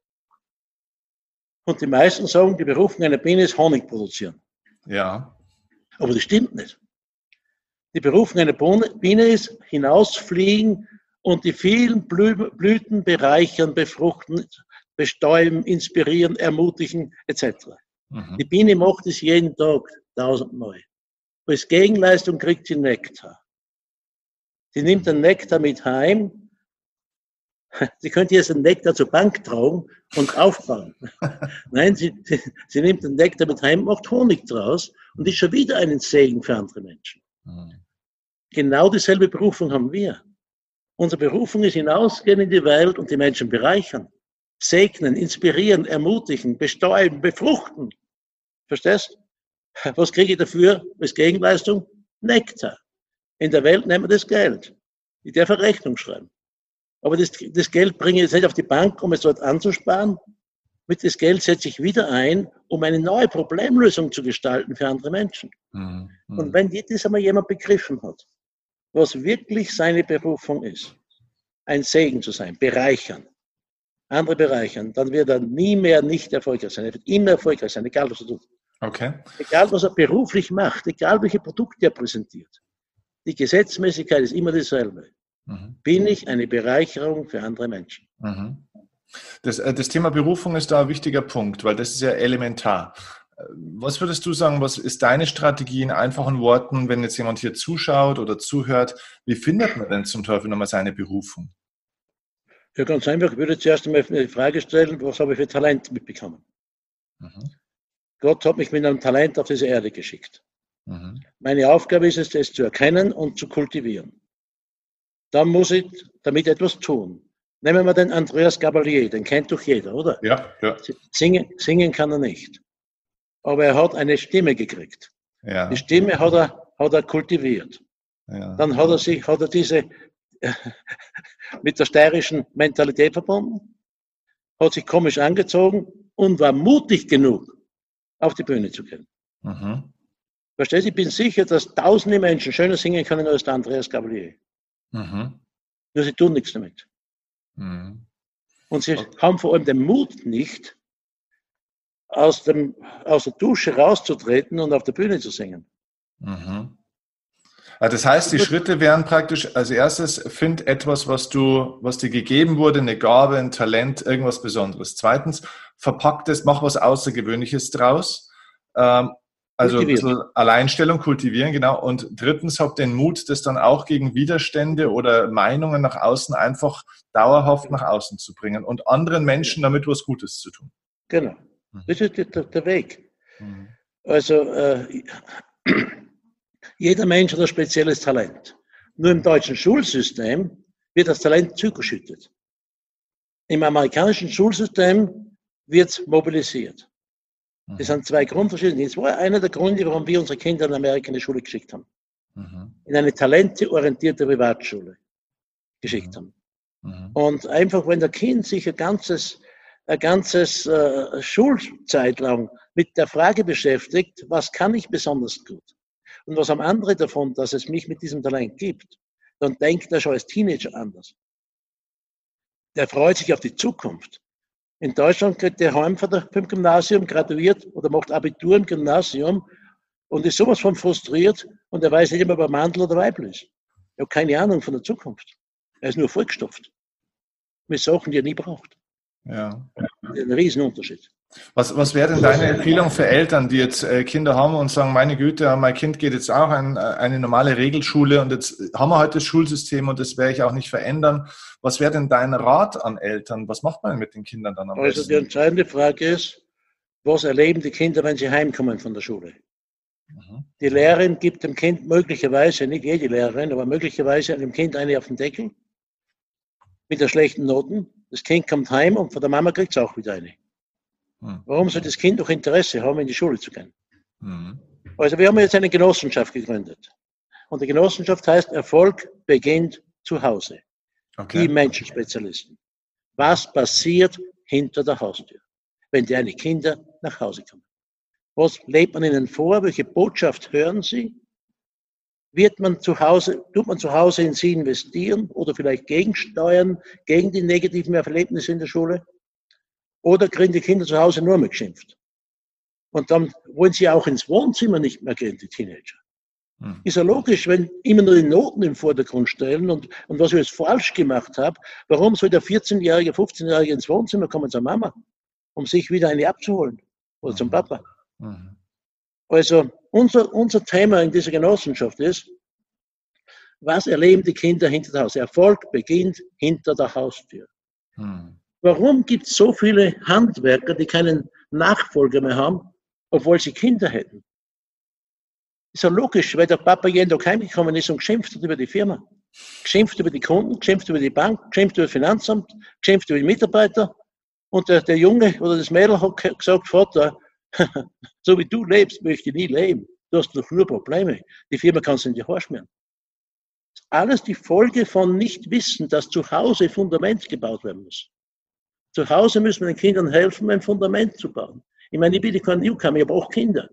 Und die meisten sagen, die Berufung einer Biene ist Honig produzieren. Ja. Aber das stimmt nicht. Die Berufung einer Biene ist hinausfliegen und die vielen Blüten bereichern, befruchten, bestäuben, inspirieren, ermutigen et cetera. Mhm. Die Biene macht es jeden Tag tausendmal. Als Gegenleistung kriegt sie Nektar. Sie nimmt den Nektar mit heim. Sie könnte jetzt den Nektar zur Bank tragen und aufbauen. Nein, sie, sie, sie nimmt den Nektar mit heim, macht Honig draus und ist schon wieder ein Segen für andere Menschen. Mhm. Genau dieselbe Berufung haben wir. Unsere Berufung ist hinausgehen in die Welt und die Menschen bereichern, segnen, inspirieren, ermutigen, bestäuben, befruchten. Verstehst? Was kriege ich dafür als Gegenleistung? Nektar. In der Welt nehmen wir das Geld. Ich darf eine Rechnung schreiben. Aber das, das Geld bringe ich jetzt nicht auf die Bank, um es dort anzusparen. Mit das Geld setze ich wieder ein, um eine neue Problemlösung zu gestalten für andere Menschen. Mhm. Und wenn das einmal jemand begriffen hat, was wirklich seine Berufung ist, ein Segen zu sein, bereichern, andere bereichern, dann wird er nie mehr nicht erfolgreich sein. Er wird immer erfolgreich sein, egal was er tut. Okay. Egal was er beruflich macht, egal welche Produkte er präsentiert. Die Gesetzmäßigkeit ist immer dieselbe. Mhm. Bin ich eine Bereicherung für andere Menschen? Mhm. Das, das Thema Berufung ist da ein wichtiger Punkt, weil das ist ja elementar. Was würdest du sagen, was ist deine Strategie in einfachen Worten, wenn jetzt jemand hier zuschaut oder zuhört? Wie findet man denn zum Teufel nochmal seine Berufung? Ja, ganz einfach. Ich würde zuerst einmal die Frage stellen, was habe ich für Talent mitbekommen? Mhm. Gott hat mich mit einem Talent auf diese Erde geschickt. Mhm. Meine Aufgabe ist es, das zu erkennen und zu kultivieren. Dann muss ich damit etwas tun. Nehmen wir den Andreas Gabalier, den kennt doch jeder, oder? Ja, ja. Singen, singen kann er nicht. Aber er hat eine Stimme gekriegt. Ja. Die Stimme hat er, hat er kultiviert. Ja. Dann hat er sich, hat er diese mit der steirischen Mentalität verbunden, hat sich komisch angezogen und war mutig genug, auf die Bühne zu gehen. Mhm. Verstehst du? Ich bin sicher, dass tausende Menschen schöner singen können als der Andreas Gabalier. Mhm. Nur sie tun nichts damit. Mhm. Und sie okay. haben vor allem den Mut nicht, aus, dem, aus der Dusche rauszutreten und auf der Bühne zu singen. Mhm. Also das heißt, die Schritte wären praktisch, als erstes, find etwas, was du, was dir gegeben wurde, eine Gabe, ein Talent, irgendwas Besonderes. Zweitens, verpack das, mach was Außergewöhnliches draus. Ähm, also ein bisschen Alleinstellung kultivieren, genau. Und drittens, hab den Mut, das dann auch gegen Widerstände oder Meinungen nach außen einfach dauerhaft nach außen zu bringen und anderen Menschen damit was Gutes zu tun. Genau. Das ist der, der Weg. Mhm. Also äh, jeder Mensch hat ein spezielles Talent. Nur im deutschen Schulsystem wird das Talent zugeschüttet. Im amerikanischen Schulsystem wird es mobilisiert. Mhm. Das sind zwei Grundverschiede. Das war einer der Gründe, warum wir unsere Kinder in Amerika in die Schule geschickt haben. Mhm. In eine talenteorientierte Privatschule geschickt mhm. haben. Mhm. Und einfach, wenn der Kind sich ein ganzes ein ganzes äh, Schulzeit lang mit der Frage beschäftigt, was kann ich besonders gut? Und was haben andere davon, dass es mich mit diesem Talent gibt? Dann denkt er schon als Teenager anders. Der freut sich auf die Zukunft. In Deutschland geht der heim vom Gymnasium, graduiert oder macht Abitur im Gymnasium und ist sowas von frustriert und er weiß nicht immer, ob er Mandel oder Weibel ist. Er hat keine Ahnung von der Zukunft. Er ist nur vollgestopft. Mit Sachen, die er nie braucht. Ja. Ein Riesenunterschied. Was, was wäre denn deine Empfehlung für Eltern, die jetzt äh, Kinder haben und sagen, meine Güte, mein Kind geht jetzt auch in eine normale Regelschule und jetzt haben wir heute das Schulsystem und das werde ich auch nicht verändern. Was wäre denn dein Rat an Eltern? Was macht man mit den Kindern dann am besten? Also die entscheidende Frage ist, was erleben die Kinder, wenn sie heimkommen von der Schule? Mhm. Die Lehrerin gibt dem Kind möglicherweise, nicht jede Lehrerin, aber möglicherweise dem Kind eine auf den Deckel mit der schlechten Noten. Das Kind kommt heim und von der Mama kriegt es auch wieder eine. Hm. Warum soll das Kind noch Interesse haben, in die Schule zu gehen? Hm. Also wir haben jetzt eine Genossenschaft gegründet. Und die Genossenschaft heißt, Erfolg beginnt zu Hause. Okay. Die Menschenspezialisten. Was passiert hinter der Haustür? wenn deine Kinder nach Hause kommen? Was lebt man ihnen vor? Welche Botschaft hören sie? Wird man zu Hause, tut man zu Hause in sie investieren oder vielleicht gegensteuern, gegen die negativen Erlebnisse in der Schule? Oder kriegen die Kinder zu Hause nur mehr geschimpft? Und dann wollen sie auch ins Wohnzimmer nicht mehr gehen, die Teenager. Hm. Ist ja logisch, wenn immer nur die Noten im Vordergrund stellen und, und was ich jetzt falsch gemacht habe, warum soll der vierzehnjährige, fünfzehnjährige ins Wohnzimmer kommen zur Mama, um sich wieder eine abzuholen oder zum Papa? Mhm. Also unser, unser Thema in dieser Genossenschaft ist, was erleben die Kinder hinter der Haustür? Erfolg beginnt hinter der Haustür. Mhm. Warum gibt es so viele Handwerker, die keinen Nachfolger mehr haben, obwohl sie Kinder hätten? Ist ja logisch, weil der Papa jeden Tag heimgekommen ist und geschimpft hat über die Firma. Geschimpft über die Kunden, geschimpft über die Bank, geschimpft über das Finanzamt, geschimpft über die Mitarbeiter. Und der, der Junge oder das Mädel hat gesagt, Vater, so wie du lebst, möchte ich nie leben. Du hast doch nur Probleme. Die Firma kannst du in die Haare schmieren. Alles die Folge von nicht wissen, dass zu Hause Fundament gebaut werden muss. Zu Hause müssen wir den Kindern helfen, ein Fundament zu bauen. Ich meine, ich bin kein Newcomer, ich habe auch Kinder.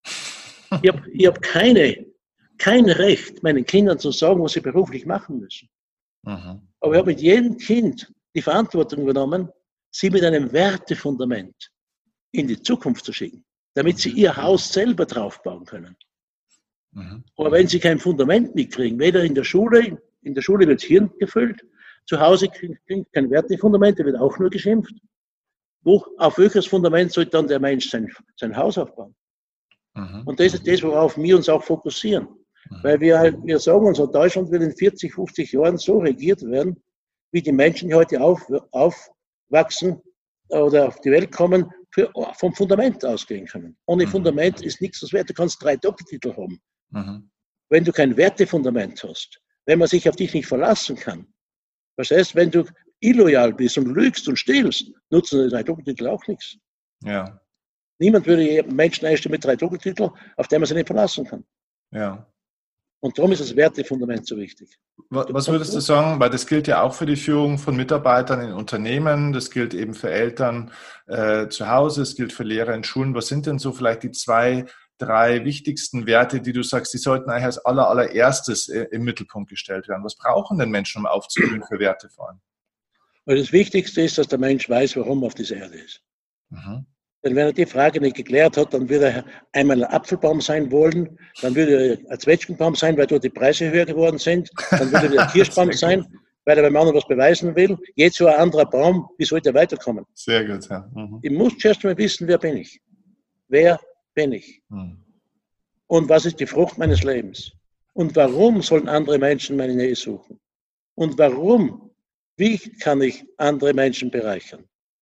Ich habe ich hab keine, kein Recht, meinen Kindern zu sagen, was sie beruflich machen müssen. Mhm. Aber ich habe mit jedem Kind die Verantwortung übernommen, sie mit einem Wertefundament in die Zukunft zu schicken, damit sie ihr Haus selber draufbauen können. Mhm. Aber wenn sie kein Fundament mitkriegen, weder in der Schule, in der Schule wird das Hirn gefüllt, zu Hause kriegen kein Wertefundament, da wird auch nur geschimpft. Wo, auf welches Fundament soll dann der Mensch sein, sein Haus aufbauen? Mhm. Und das ist das, worauf wir uns auch fokussieren. Mhm. Weil wir, wir sagen uns, Deutschland wird in vierzig, fünfzig Jahren so regiert werden, wie die Menschen, die heute auf, aufwachsen oder auf die Welt kommen, für, vom Fundament ausgehen können. Ohne mhm. Fundament ist nichts was wert. Du kannst drei Doktortitel haben. Mhm. Wenn du kein Wertefundament hast, wenn man sich auf dich nicht verlassen kann, verstehst, wenn du illoyal bist und lügst und stiehlst, nutzen die drei Doktortitel auch nichts. Ja. Niemand würde Menschen einstellen mit drei Doktortiteln, auf den man sich nicht verlassen kann. Ja. Und darum ist das Wertefundament so wichtig. Was würdest du sagen, weil das gilt ja auch für die Führung von Mitarbeitern in Unternehmen, das gilt eben für Eltern äh, zu Hause, es gilt für Lehrer in Schulen. Was sind denn so vielleicht die zwei, drei wichtigsten Werte, die du sagst, die sollten eigentlich als aller, allererstes äh, im Mittelpunkt gestellt werden? Was brauchen denn Menschen, um aufzublühen für Werte vor allem? Weil das Wichtigste ist, dass der Mensch weiß, warum er auf dieser Erde ist. Mhm. Denn wenn er die Frage nicht geklärt hat, dann würde er einmal ein Apfelbaum sein wollen, dann würde er ein Zwetschgenbaum sein, weil dort die Preise höher geworden sind, dann würde er ein Kirschbaum sein, weil er beim anderen was beweisen will. Jetzt so ein anderer Baum, wie sollte er weiterkommen? Sehr gut, ja. Mhm. Ich muss zuerst mal wissen, wer bin ich? Wer bin ich? Mhm. Und was ist die Frucht meines Lebens? Und warum sollen andere Menschen meine Nähe suchen? Und warum? Wie kann ich andere Menschen bereichern?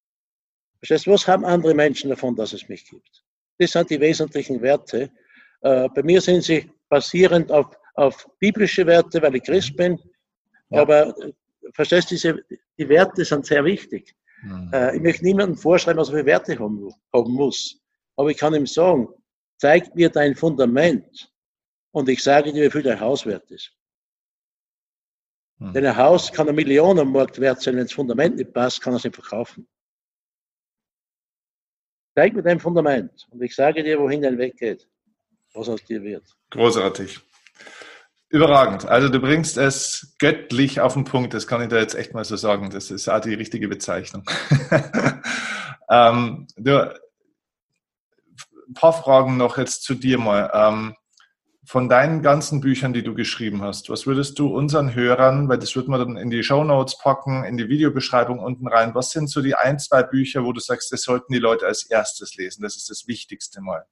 Was haben andere Menschen davon, dass es mich gibt? Das sind die wesentlichen Werte. Bei mir sind sie basierend auf, auf biblische Werte, weil ich Christ bin. Ja. Aber verstehst du, diese, die Werte sind sehr wichtig. Mhm. Ich möchte niemandem vorschreiben, was er für Werte haben, haben muss. Aber ich kann ihm sagen, zeig mir dein Fundament und ich sage dir, wie viel dein Haus wert ist. Mhm. Denn ein Haus kann eine Million am Markt wert sein, wenn das Fundament nicht passt, kann er es nicht verkaufen. Zeig mir dein Fundament und ich sage dir, wohin dein Weg geht, was aus dir wird. Großartig. Überragend. Also du bringst es göttlich auf den Punkt, das kann ich da jetzt echt mal so sagen. Das ist auch die richtige Bezeichnung. ähm, du, ein paar Fragen noch jetzt zu dir mal. Ähm, von deinen ganzen Büchern, die du geschrieben hast, was würdest du unseren Hörern, weil das würden wir dann in die Shownotes packen, in die Videobeschreibung unten rein, was sind so die ein, zwei Bücher, wo du sagst, das sollten die Leute als erstes lesen? Das ist das Wichtigste mal.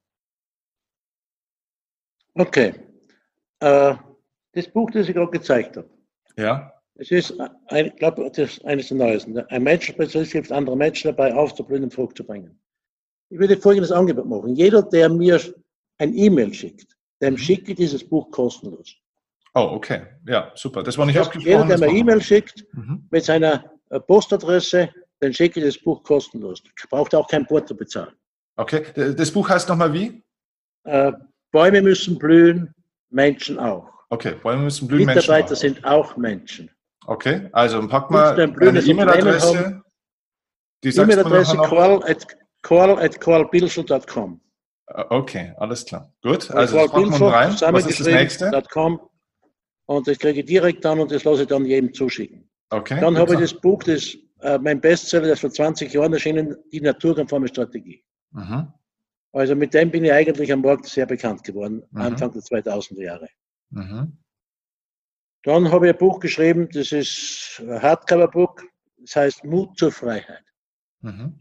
Okay. Äh, das Buch, das ich gerade gezeigt habe. Ja. Es ist, ein, ich glaube, das ist eines der neuesten. Ein Menschenspezialist hilft anderen Menschen dabei, aufzublühen und Frucht zu bringen. Ich würde folgendes Angebot machen. Jeder, der mir ein E-Mail schickt, dem schicke ich dieses Buch kostenlos. Oh, okay. Ja, super. Das war nicht abgesprochen. Jeder, der mir eine E-Mail schickt mhm. mit seiner Postadresse, dann schicke ich das Buch kostenlos. Braucht auch kein Porto bezahlen. Okay. Das Buch heißt nochmal wie? Äh, Bäume müssen blühen, Menschen auch. Okay, Bäume müssen blühen, Mitarbeiter Menschen auch. sind auch Menschen. Okay, also pack mal eine E-Mail-Adresse. Die E-Mail-Adresse Karl Karl at karl bilschel punkt com. Okay, alles klar. Gut, also das packen wir rein. Was ist das nächste? .com, und das kriege ich direkt an und das lasse ich dann jedem zuschicken. Okay. Dann habe ich das Buch, das, äh, mein Bestseller, das vor zwanzig Jahren erschienen, die naturkonforme Strategie. Mhm. Also mit dem bin ich eigentlich am Markt sehr bekannt geworden, mhm. Anfang der zweitausender Jahre. Mhm. Dann habe ich ein Buch geschrieben, das ist ein Hardcover-Buch, das heißt Mut zur Freiheit. Mhm.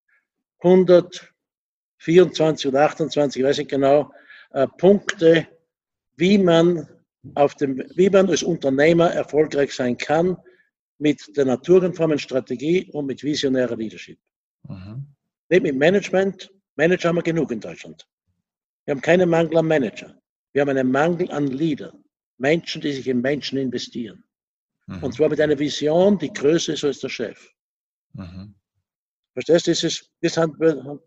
hundertvierundzwanzig oder achtundzwanzig, weiß ich genau, äh, Punkte, wie man, auf dem, wie man als Unternehmer erfolgreich sein kann mit der naturkonformen Strategie und mit visionärer Leadership. Mhm. Nicht mit Management. Manager haben wir genug in Deutschland. Wir haben keinen Mangel an Manager. Wir haben einen Mangel an Leader. Menschen, die sich in Menschen investieren. Mhm. Und zwar mit einer Vision, die größer ist als der Chef. Mhm. Verstehst du, das ist, das haben wir,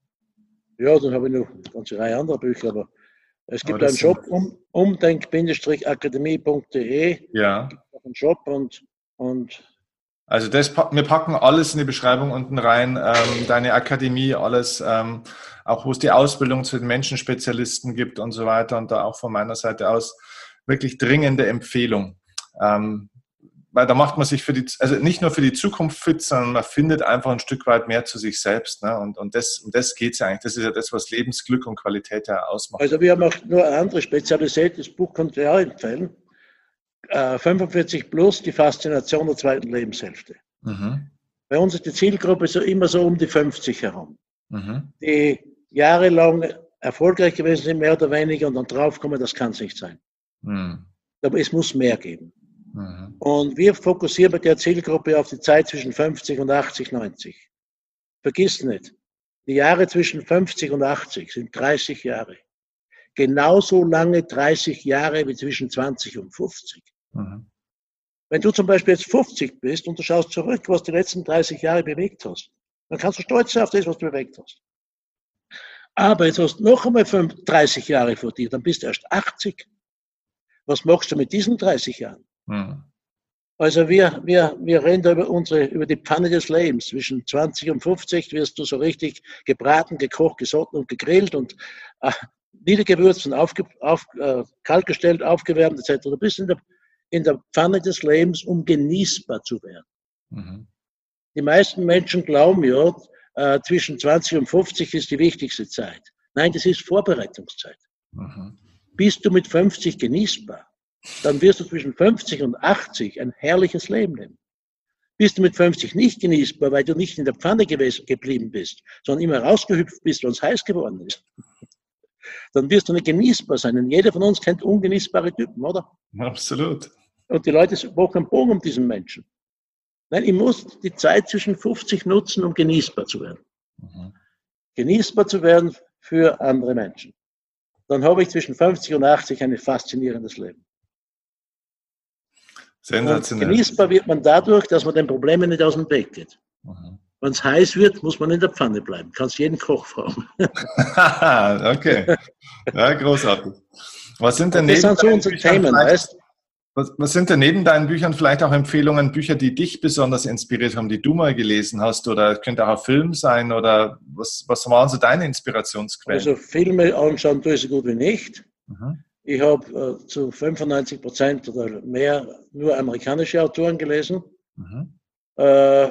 ja, dann habe ich noch eine ganze Reihe anderer Bücher, aber es gibt aber einen Shop, um, umdenk akademie punkt de. Ja. Es gibt einen Shop und, und also das, wir packen alles in die Beschreibung unten rein, ähm, deine Akademie, alles, ähm, auch wo es die Ausbildung zu den Menschenspezialisten gibt und so weiter, und da auch von meiner Seite aus wirklich dringende Empfehlung. Ähm, weil da macht man sich für die, also nicht nur für die Zukunft fit, sondern man findet einfach ein Stück weit mehr zu sich selbst. Ne? Und, und das, um das geht es ja eigentlich. Das ist ja das, was Lebensglück und Qualität ja ausmacht. Also wir haben auch nur eine andere Spezialität, das Buch könnt ihr auch empfehlen. Äh, fünfundvierzig plus, die Faszination der zweiten Lebenshälfte. Mhm. Bei uns ist die Zielgruppe so immer so um die fünfzig herum. Mhm. Die jahrelang erfolgreich gewesen sind, mehr oder weniger, und dann draufkommen, das kann es nicht sein. Mhm. Aber es muss mehr geben. Mhm. Und wir fokussieren bei der Zielgruppe auf die Zeit zwischen fünfzig und achtzig, neunzig. Vergiss nicht, die Jahre zwischen fünfzig und achtzig sind dreißig Jahre. Genauso lange dreißig Jahre wie zwischen zwanzig und fünfzig. Mhm. Wenn du zum Beispiel jetzt fünfzig bist und du schaust zurück, was du die letzten dreißig Jahre bewegt hast, dann kannst du stolz sein auf das, was du bewegt hast. Aber jetzt hast du noch einmal dreißig Jahre vor dir, dann bist du erst achtzig. Was machst du mit diesen dreißig Jahren? Mhm. Also wir, wir, wir reden da über, unsere, über die Pfanne des Lebens. Zwischen zwanzig und fünfzig wirst du so richtig gebraten, gekocht, gesotten und gegrillt und äh, niedergewürzt und aufge, auf, äh, kaltgestellt, aufgewärmt et cetera. Du bist in der, in der Pfanne des Lebens, um genießbar zu werden. Mhm. Die meisten Menschen glauben ja, äh, zwischen zwanzig und fünfzig ist die wichtigste Zeit. Nein, das ist Vorbereitungszeit. Mhm. Bist du mit fünfzig genießbar, dann wirst du zwischen fünfzig und achtzig ein herrliches Leben leben. Bist du mit fünfzig nicht genießbar, weil du nicht in der Pfanne gewesen, geblieben bist, sondern immer rausgehüpft bist, wenn es heiß geworden ist, dann wirst du nicht genießbar sein. Und jeder von uns kennt ungenießbare Typen, oder? Absolut. Und die Leute brauchen einen Bogen um diesen Menschen. Nein, ich muss die Zeit zwischen fünfzig nutzen, um genießbar zu werden. Mhm. Genießbar zu werden für andere Menschen. Dann habe ich zwischen fünfzig und achtzig ein faszinierendes Leben. Sensationell. Und genießbar wird man dadurch, dass man den Problemen nicht aus dem Weg geht. Mhm. Wenn es heiß wird, muss man in der Pfanne bleiben. Kannst jeden Koch fragen. Okay. Ja, großartig. Was sind denn das sind so unsere Themen, weißt? Was, was sind denn neben deinen Büchern vielleicht auch Empfehlungen, Bücher, die dich besonders inspiriert haben, die du mal gelesen hast? Oder es könnte auch ein Film sein? Oder was, was waren so deine Inspirationsquellen? Also Filme anschauen tue ich so gut wie nicht. Mhm. Ich habe äh, zu fünfundneunzig Prozent oder mehr nur amerikanische Autoren gelesen. Mhm. Äh,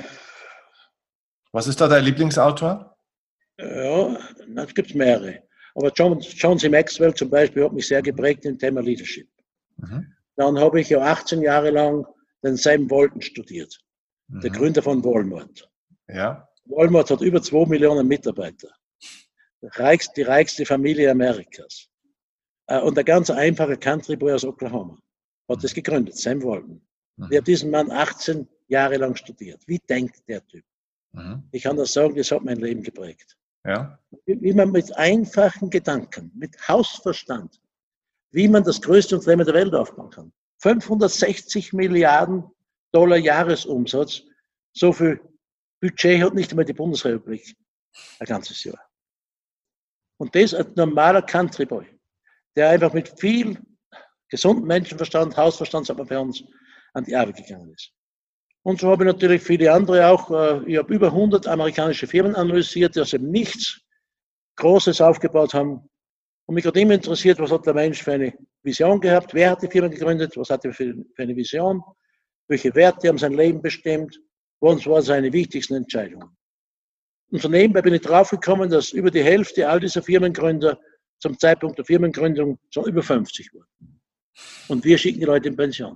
Was ist da dein Lieblingsautor? Ja, es gibt mehrere. Aber John, John C. Maxwell zum Beispiel hat mich sehr geprägt im Thema Leadership. Mhm. Dann habe ich ja achtzehn Jahre lang den Sam Walton studiert, mhm. der Gründer von Walmart. Ja. Walmart hat über zwei Millionen Mitarbeiter. Die reichste, die reichste Familie Amerikas. Und ein ganz einfacher Country-Boy aus Oklahoma hat mhm. das gegründet, Sam Walton. Mhm. Ich habe diesen Mann achtzehn Jahre lang studiert. Wie denkt der Typ? Mhm. Ich kann das sagen, das hat mein Leben geprägt. Ja. Wie, wie man mit einfachen Gedanken, mit Hausverstand, wie man das größte Unternehmen der Welt aufbauen kann. fünfhundertsechzig Milliarden Dollar Jahresumsatz, so viel Budget hat nicht einmal die Bundesrepublik ein ganzes Jahr. Und das ist ein normaler Country-Boy, der einfach mit viel gesundem Menschenverstand, Hausverstand, sagt man bei uns, an die Arbeit gegangen ist. Und so habe ich natürlich viele andere auch. Ich habe über hundert amerikanische Firmen analysiert, die aus dem Nichts Großes aufgebaut haben. Und mich hat immer interessiert, was hat der Mensch für eine Vision gehabt, wer hat die Firma gegründet, was hat er für, für eine Vision, welche Werte haben sein Leben bestimmt, was waren seine wichtigsten Entscheidungen. Und so nebenbei bin ich draufgekommen, dass über die Hälfte all dieser Firmengründer zum Zeitpunkt der Firmengründung schon über fünfzig wurden. Und wir schicken die Leute in Pension.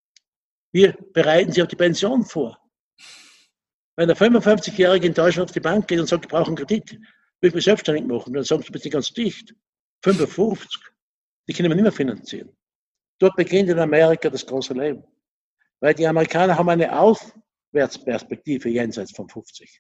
Wir bereiten sie auf die Pension vor. Wenn der fünfundfünfzigjährige in Deutschland auf die Bank geht und sagt, ich brauche einen Kredit, will ich mich selbstständig machen, dann sagst du bitte ganz dicht. fünfundfünfzig, die können wir nicht mehr finanzieren. Dort beginnt in Amerika das große Leben. Weil die Amerikaner haben eine Aufwärtsperspektive jenseits von fünfzig.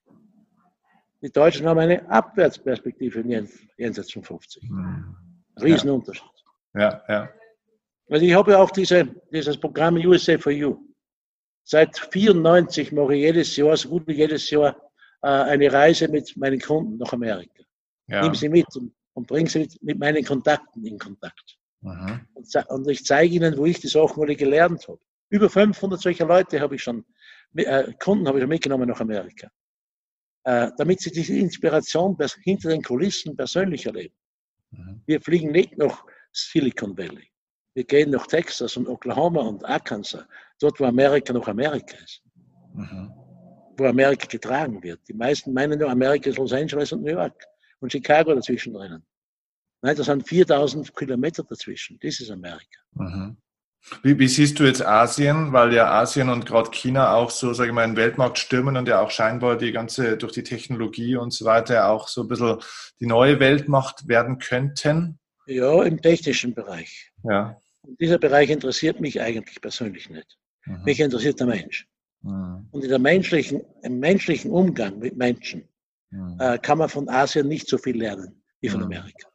Die Deutschen haben eine Abwärtsperspektive jenseits von fünfzig. Riesenunterschied. Ja, ja. Also ich habe ja auch diese, dieses Programm U S A for You. Seit vierundneunzig mache ich jedes Jahr, so gut wie jedes Jahr, eine Reise mit meinen Kunden nach Amerika. Ja. Nehme sie mit und, und bringe sie mit, mit meinen Kontakten in Kontakt. Mhm. Und, und ich zeige ihnen, wo ich die Sachen alle gelernt habe. Über fünfhundert solcher Leute habe ich schon, äh, Kunden habe ich schon mitgenommen nach Amerika. Äh, damit sie diese Inspiration hinter den Kulissen persönlich erleben. Mhm. Wir fliegen nicht nach Silicon Valley. Wir gehen nach Texas und Oklahoma und Arkansas, dort wo Amerika noch Amerika ist. Mhm. Wo Amerika getragen wird. Die meisten meinen nur, Amerika ist Los Angeles und New York und Chicago dazwischen drinnen. Nein, das sind viertausend Kilometer dazwischen. Das ist Amerika. Mhm. Wie, wie siehst du jetzt Asien? Weil ja Asien und gerade China auch so, sage ich mal, den Markt stürmen und ja auch scheinbar die ganze, durch die Technologie und so weiter auch so ein bisschen die neue Weltmacht werden könnten. Ja, im technischen Bereich. Ja. Und dieser Bereich interessiert mich eigentlich persönlich nicht. Mhm. Mich interessiert der Mensch. Mhm. Und in der menschlichen, im menschlichen Umgang mit Menschen mhm. äh, kann man von Asien nicht so viel lernen wie von mhm. Amerika.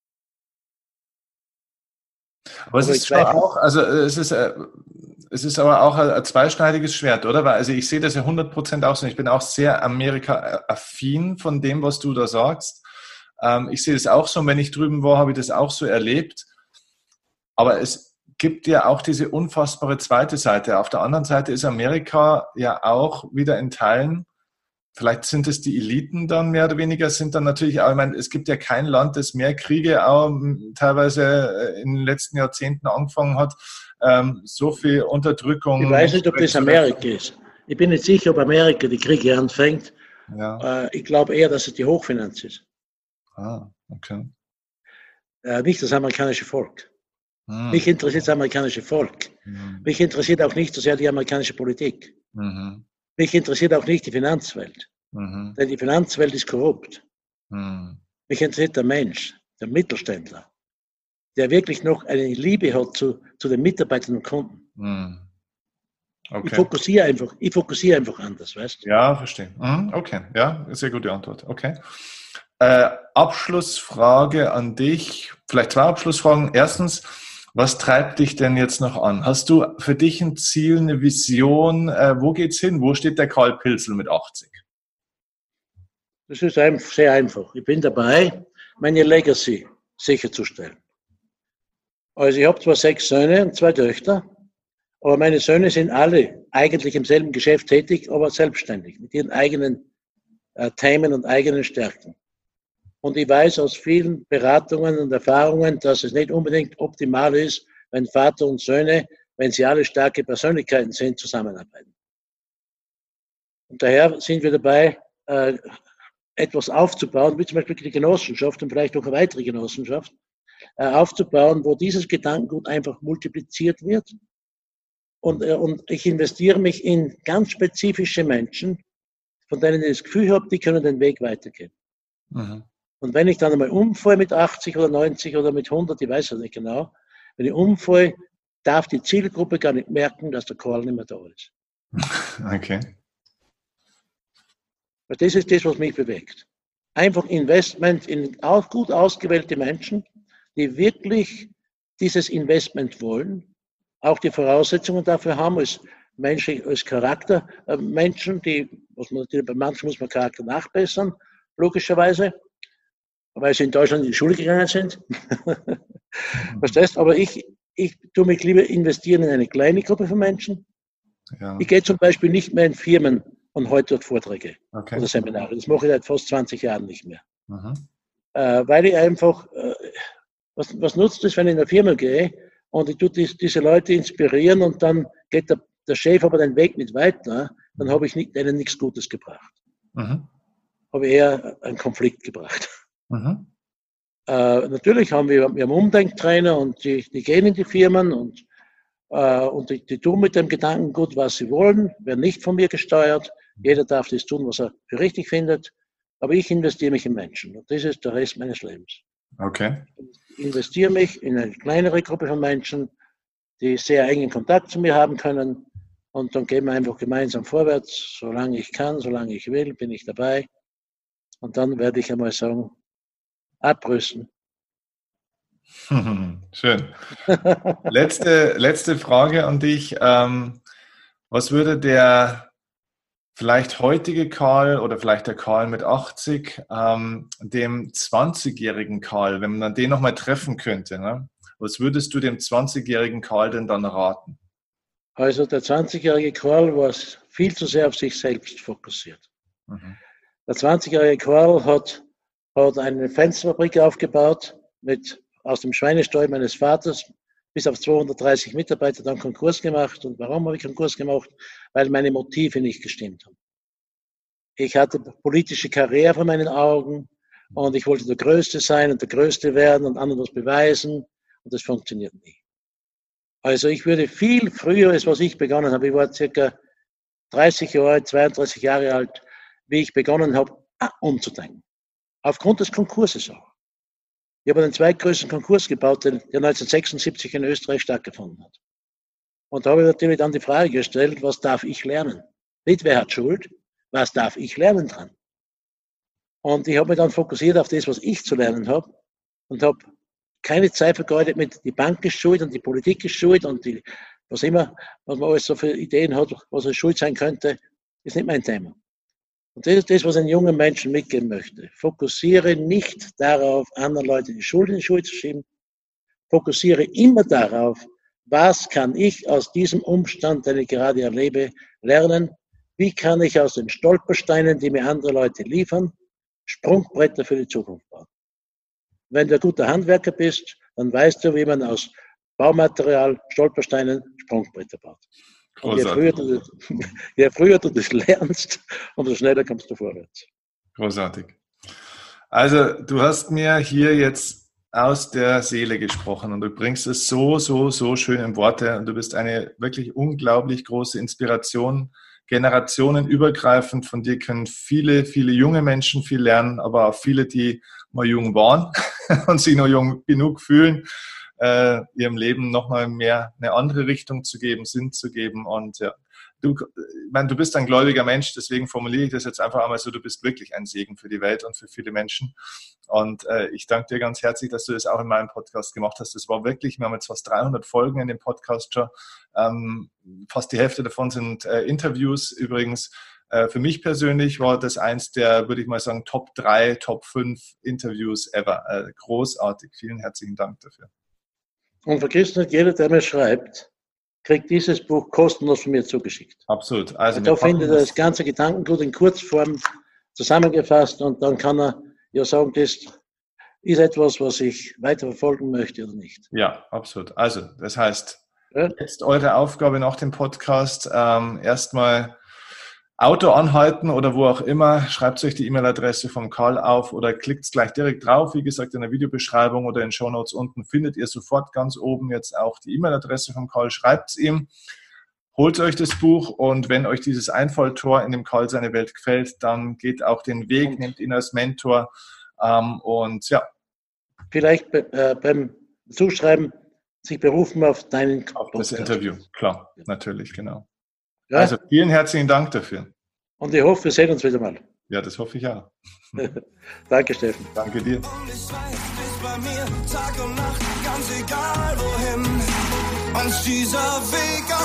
Aber es ist zwar auch, also es ist, es ist aber auch ein zweischneidiges Schwert, oder? Weil also ich sehe das ja hundert Prozent auch so. Ich bin auch sehr Amerika-affin von dem, was du da sagst. Ich sehe das auch so, und wenn ich drüben war, habe ich das auch so erlebt. Aber es gibt ja auch diese unfassbare zweite Seite. Auf der anderen Seite ist Amerika ja auch wieder in Teilen, vielleicht sind es die Eliten dann mehr oder weniger, sind dann natürlich auch, ich meine, es gibt ja kein Land, das mehr Kriege auch teilweise in den letzten Jahrzehnten angefangen hat, ähm, so viel Unterdrückung. Ich weiß nicht, ob das Amerika ist. Ich bin nicht sicher, ob Amerika die Kriege anfängt. Ja. Äh, ich glaube eher, dass es die Hochfinanz ist. Ah, okay. Äh, nicht das amerikanische Volk. Hm. Mich interessiert das amerikanische Volk. Hm. Mich interessiert auch nicht so sehr die amerikanische Politik. Mhm. Mich interessiert auch nicht die Finanzwelt, mhm. denn die Finanzwelt ist korrupt. Mhm. Mich interessiert der Mensch, der Mittelständler, der wirklich noch eine Liebe hat zu, zu den Mitarbeitern und Kunden. Mhm. Okay. Ich fokussiere einfach, ich fokussiere einfach anders, weißt du? Ja, verstehe. Mhm. Okay, ja, sehr gute Antwort. Okay. Äh, Abschlussfrage an dich, vielleicht zwei Abschlussfragen. Erstens, was treibt dich denn jetzt noch an? Hast du für dich ein Ziel, eine Vision? Äh, wo geht's hin? Wo steht der Karl Pilzel mit achtzig? Das ist sehr einfach. Ich bin dabei, meine Legacy sicherzustellen. Also ich habe zwar sechs Söhne und zwei Töchter, aber meine Söhne sind alle eigentlich im selben Geschäft tätig, aber selbstständig, mit ihren eigenen äh, Themen und eigenen Stärken. Und ich weiß aus vielen Beratungen und Erfahrungen, dass es nicht unbedingt optimal ist, wenn Vater und Söhne, wenn sie alle starke Persönlichkeiten sind, zusammenarbeiten. Und daher sind wir dabei, äh, etwas aufzubauen, wie zum Beispiel die Genossenschaft und vielleicht auch eine weitere Genossenschaft, äh, aufzubauen, wo dieses Gedankengut einfach multipliziert wird. Und, äh, und ich investiere mich in ganz spezifische Menschen, von denen ich das Gefühl habe, die können den Weg weitergehen. Mhm. Und wenn ich dann einmal umfalle mit achtzig oder neunzig oder mit hundert, ich weiß es nicht genau, wenn ich umfalle, darf die Zielgruppe gar nicht merken, dass der Karl nicht mehr da ist. Okay. Das ist das, was mich bewegt. Einfach Investment in auch gut ausgewählte Menschen, die wirklich dieses Investment wollen, auch die Voraussetzungen dafür haben, als Menschen, als Charaktermenschen, die, was man, die, bei manchen muss man Charakter nachbessern, logischerweise, weil sie in Deutschland in die Schule gegangen sind. Verstehst? Aber ich, ich tue mich lieber investieren in eine kleine Gruppe von Menschen, Ja. Ich gehe zum Beispiel nicht mehr in Firmen und heute dort Vorträge okay. oder Seminare. Das mache ich seit fast zwanzig Jahren nicht mehr. Mhm. Äh, weil ich einfach, äh, was, was nutzt es, wenn ich in eine Firma gehe und ich tue dies, diese Leute inspirieren und dann geht der, der Chef aber den Weg nicht weiter, dann habe ich nicht, denen nichts Gutes gebracht. Mhm. Habe eher einen Konflikt gebracht. Mhm. Äh, natürlich haben wir, wir haben Umdenktrainer und die, die gehen in die Firmen und, äh, und die, die tun mit dem Gedankengut, was sie wollen, werden nicht von mir gesteuert. Jeder darf das tun, was er für richtig findet. Aber ich investiere mich in Menschen und das ist der Rest meines Lebens. Okay. Ich investiere mich in eine kleinere Gruppe von Menschen, die sehr engen Kontakt zu mir haben können und dann gehen wir einfach gemeinsam vorwärts. Solange ich kann, solange ich will, bin ich dabei. Und dann werde ich einmal sagen, abrüsten. Schön. letzte, letzte Frage an dich. Ähm, was würde der vielleicht heutige Karl oder vielleicht der Karl mit achtzig, ähm, dem zwanzigjährigen Karl, wenn man den nochmal treffen könnte, ne? Was würdest du dem zwanzigjährigen Karl denn dann raten? Also der zwanzigjährige Karl war viel zu sehr auf sich selbst fokussiert. Mhm. Der zwanzigjährige Karl hat, hat eine Fensterfabrik aufgebaut mit, aus dem Schweinestall meines Vaters, bis auf zweihundertdreißig Mitarbeiter, dann Konkurs gemacht. Und warum habe ich Konkurs gemacht? Weil meine Motive nicht gestimmt haben. Ich hatte politische Karriere vor meinen Augen und ich wollte der Größte sein und der Größte werden und anderen was beweisen und das funktioniert nie. Also ich würde viel früher, als was ich begonnen habe, ich war circa dreißig Jahre, zweiunddreißig Jahre alt, wie ich begonnen habe, umzudenken. Aufgrund des Konkurses auch. Ich habe den zweitgrößten Konkurs gebaut, der neunzehnhundertsechsundsiebzig in Österreich stattgefunden hat. Und da habe ich natürlich dann die Frage gestellt, was darf ich lernen? Nicht, wer hat Schuld, was darf ich lernen dran? Und ich habe mich dann fokussiert auf das, was ich zu lernen habe und habe keine Zeit vergeudet mit, die Bank ist schuld und die Politik ist schuld und die, was immer, was man alles so für Ideen hat, was es schuld sein könnte, ist nicht mein Thema. Und das ist das, was ich einen jungen Menschen mitgeben möchte. Fokussiere nicht darauf, anderen Leuten die Schuld in die Schuld zu schieben. Fokussiere immer darauf, was kann ich aus diesem Umstand, den ich gerade erlebe, lernen? Wie kann ich aus den Stolpersteinen, die mir andere Leute liefern, Sprungbretter für die Zukunft bauen? Wenn du ein guter Handwerker bist, dann weißt du, wie man aus Baumaterial, Stolpersteinen, Sprungbretter baut. Und je früher, du, je früher du das lernst, umso schneller kommst du vorwärts. Großartig. Also du hast mir hier jetzt aus der Seele gesprochen und du bringst es so, so, so schön in Worte und du bist eine wirklich unglaublich große Inspiration, generationenübergreifend. Von dir können viele, viele junge Menschen viel lernen, aber auch viele, die mal jung waren und sich noch jung genug fühlen, äh, ihrem Leben nochmal mehr eine andere Richtung zu geben, Sinn zu geben. Und ja, du, ich meine, du bist ein gläubiger Mensch, deswegen formuliere ich das jetzt einfach einmal so, du bist wirklich ein Segen für die Welt und für viele Menschen. Und äh, ich danke dir ganz herzlich, dass du das auch in meinem Podcast gemacht hast. Das war wirklich, wir haben jetzt fast dreihundert Folgen in dem Podcast schon. Ähm, fast die Hälfte davon sind äh, Interviews übrigens. Äh, für mich persönlich war das eins der, würde ich mal sagen, Top drei, Top fünf Interviews ever. Äh, großartig. Vielen herzlichen Dank dafür. Und vergiss nicht, jeder, der mir schreibt, kriegt dieses Buch kostenlos von mir zugeschickt. Absolut. Also da findet er das ganze Gedankengut in Kurzform zusammengefasst und dann kann er ja sagen, das ist etwas, was ich weiter verfolgen möchte oder nicht. Ja, absolut. Also, das heißt, ja? Jetzt eure Aufgabe nach dem Podcast, ähm, erstmal Auto anhalten oder wo auch immer, schreibt euch die E-Mail-Adresse vom Karl auf oder klickt gleich direkt drauf. Wie gesagt, in der Videobeschreibung oder in den Shownotes unten findet ihr sofort ganz oben jetzt auch die E-Mail-Adresse vom Karl. Schreibt es ihm, holt euch das Buch und wenn euch dieses Einfalltor in dem Karl seine Welt gefällt, dann geht auch den Weg, nehmt ihn als Mentor ähm, und ja. Vielleicht äh, beim Zuschreiben sich berufen auf deinen auf das Interview, klar, natürlich, genau. Ja? Also vielen herzlichen Dank dafür. Und ich hoffe, wir sehen uns wieder mal. Ja, das hoffe ich auch. Danke, Steffen. Danke dir. Und ich weiß, du bist bei mir Tag und Nacht, ganz egal wohin uns dieser Weg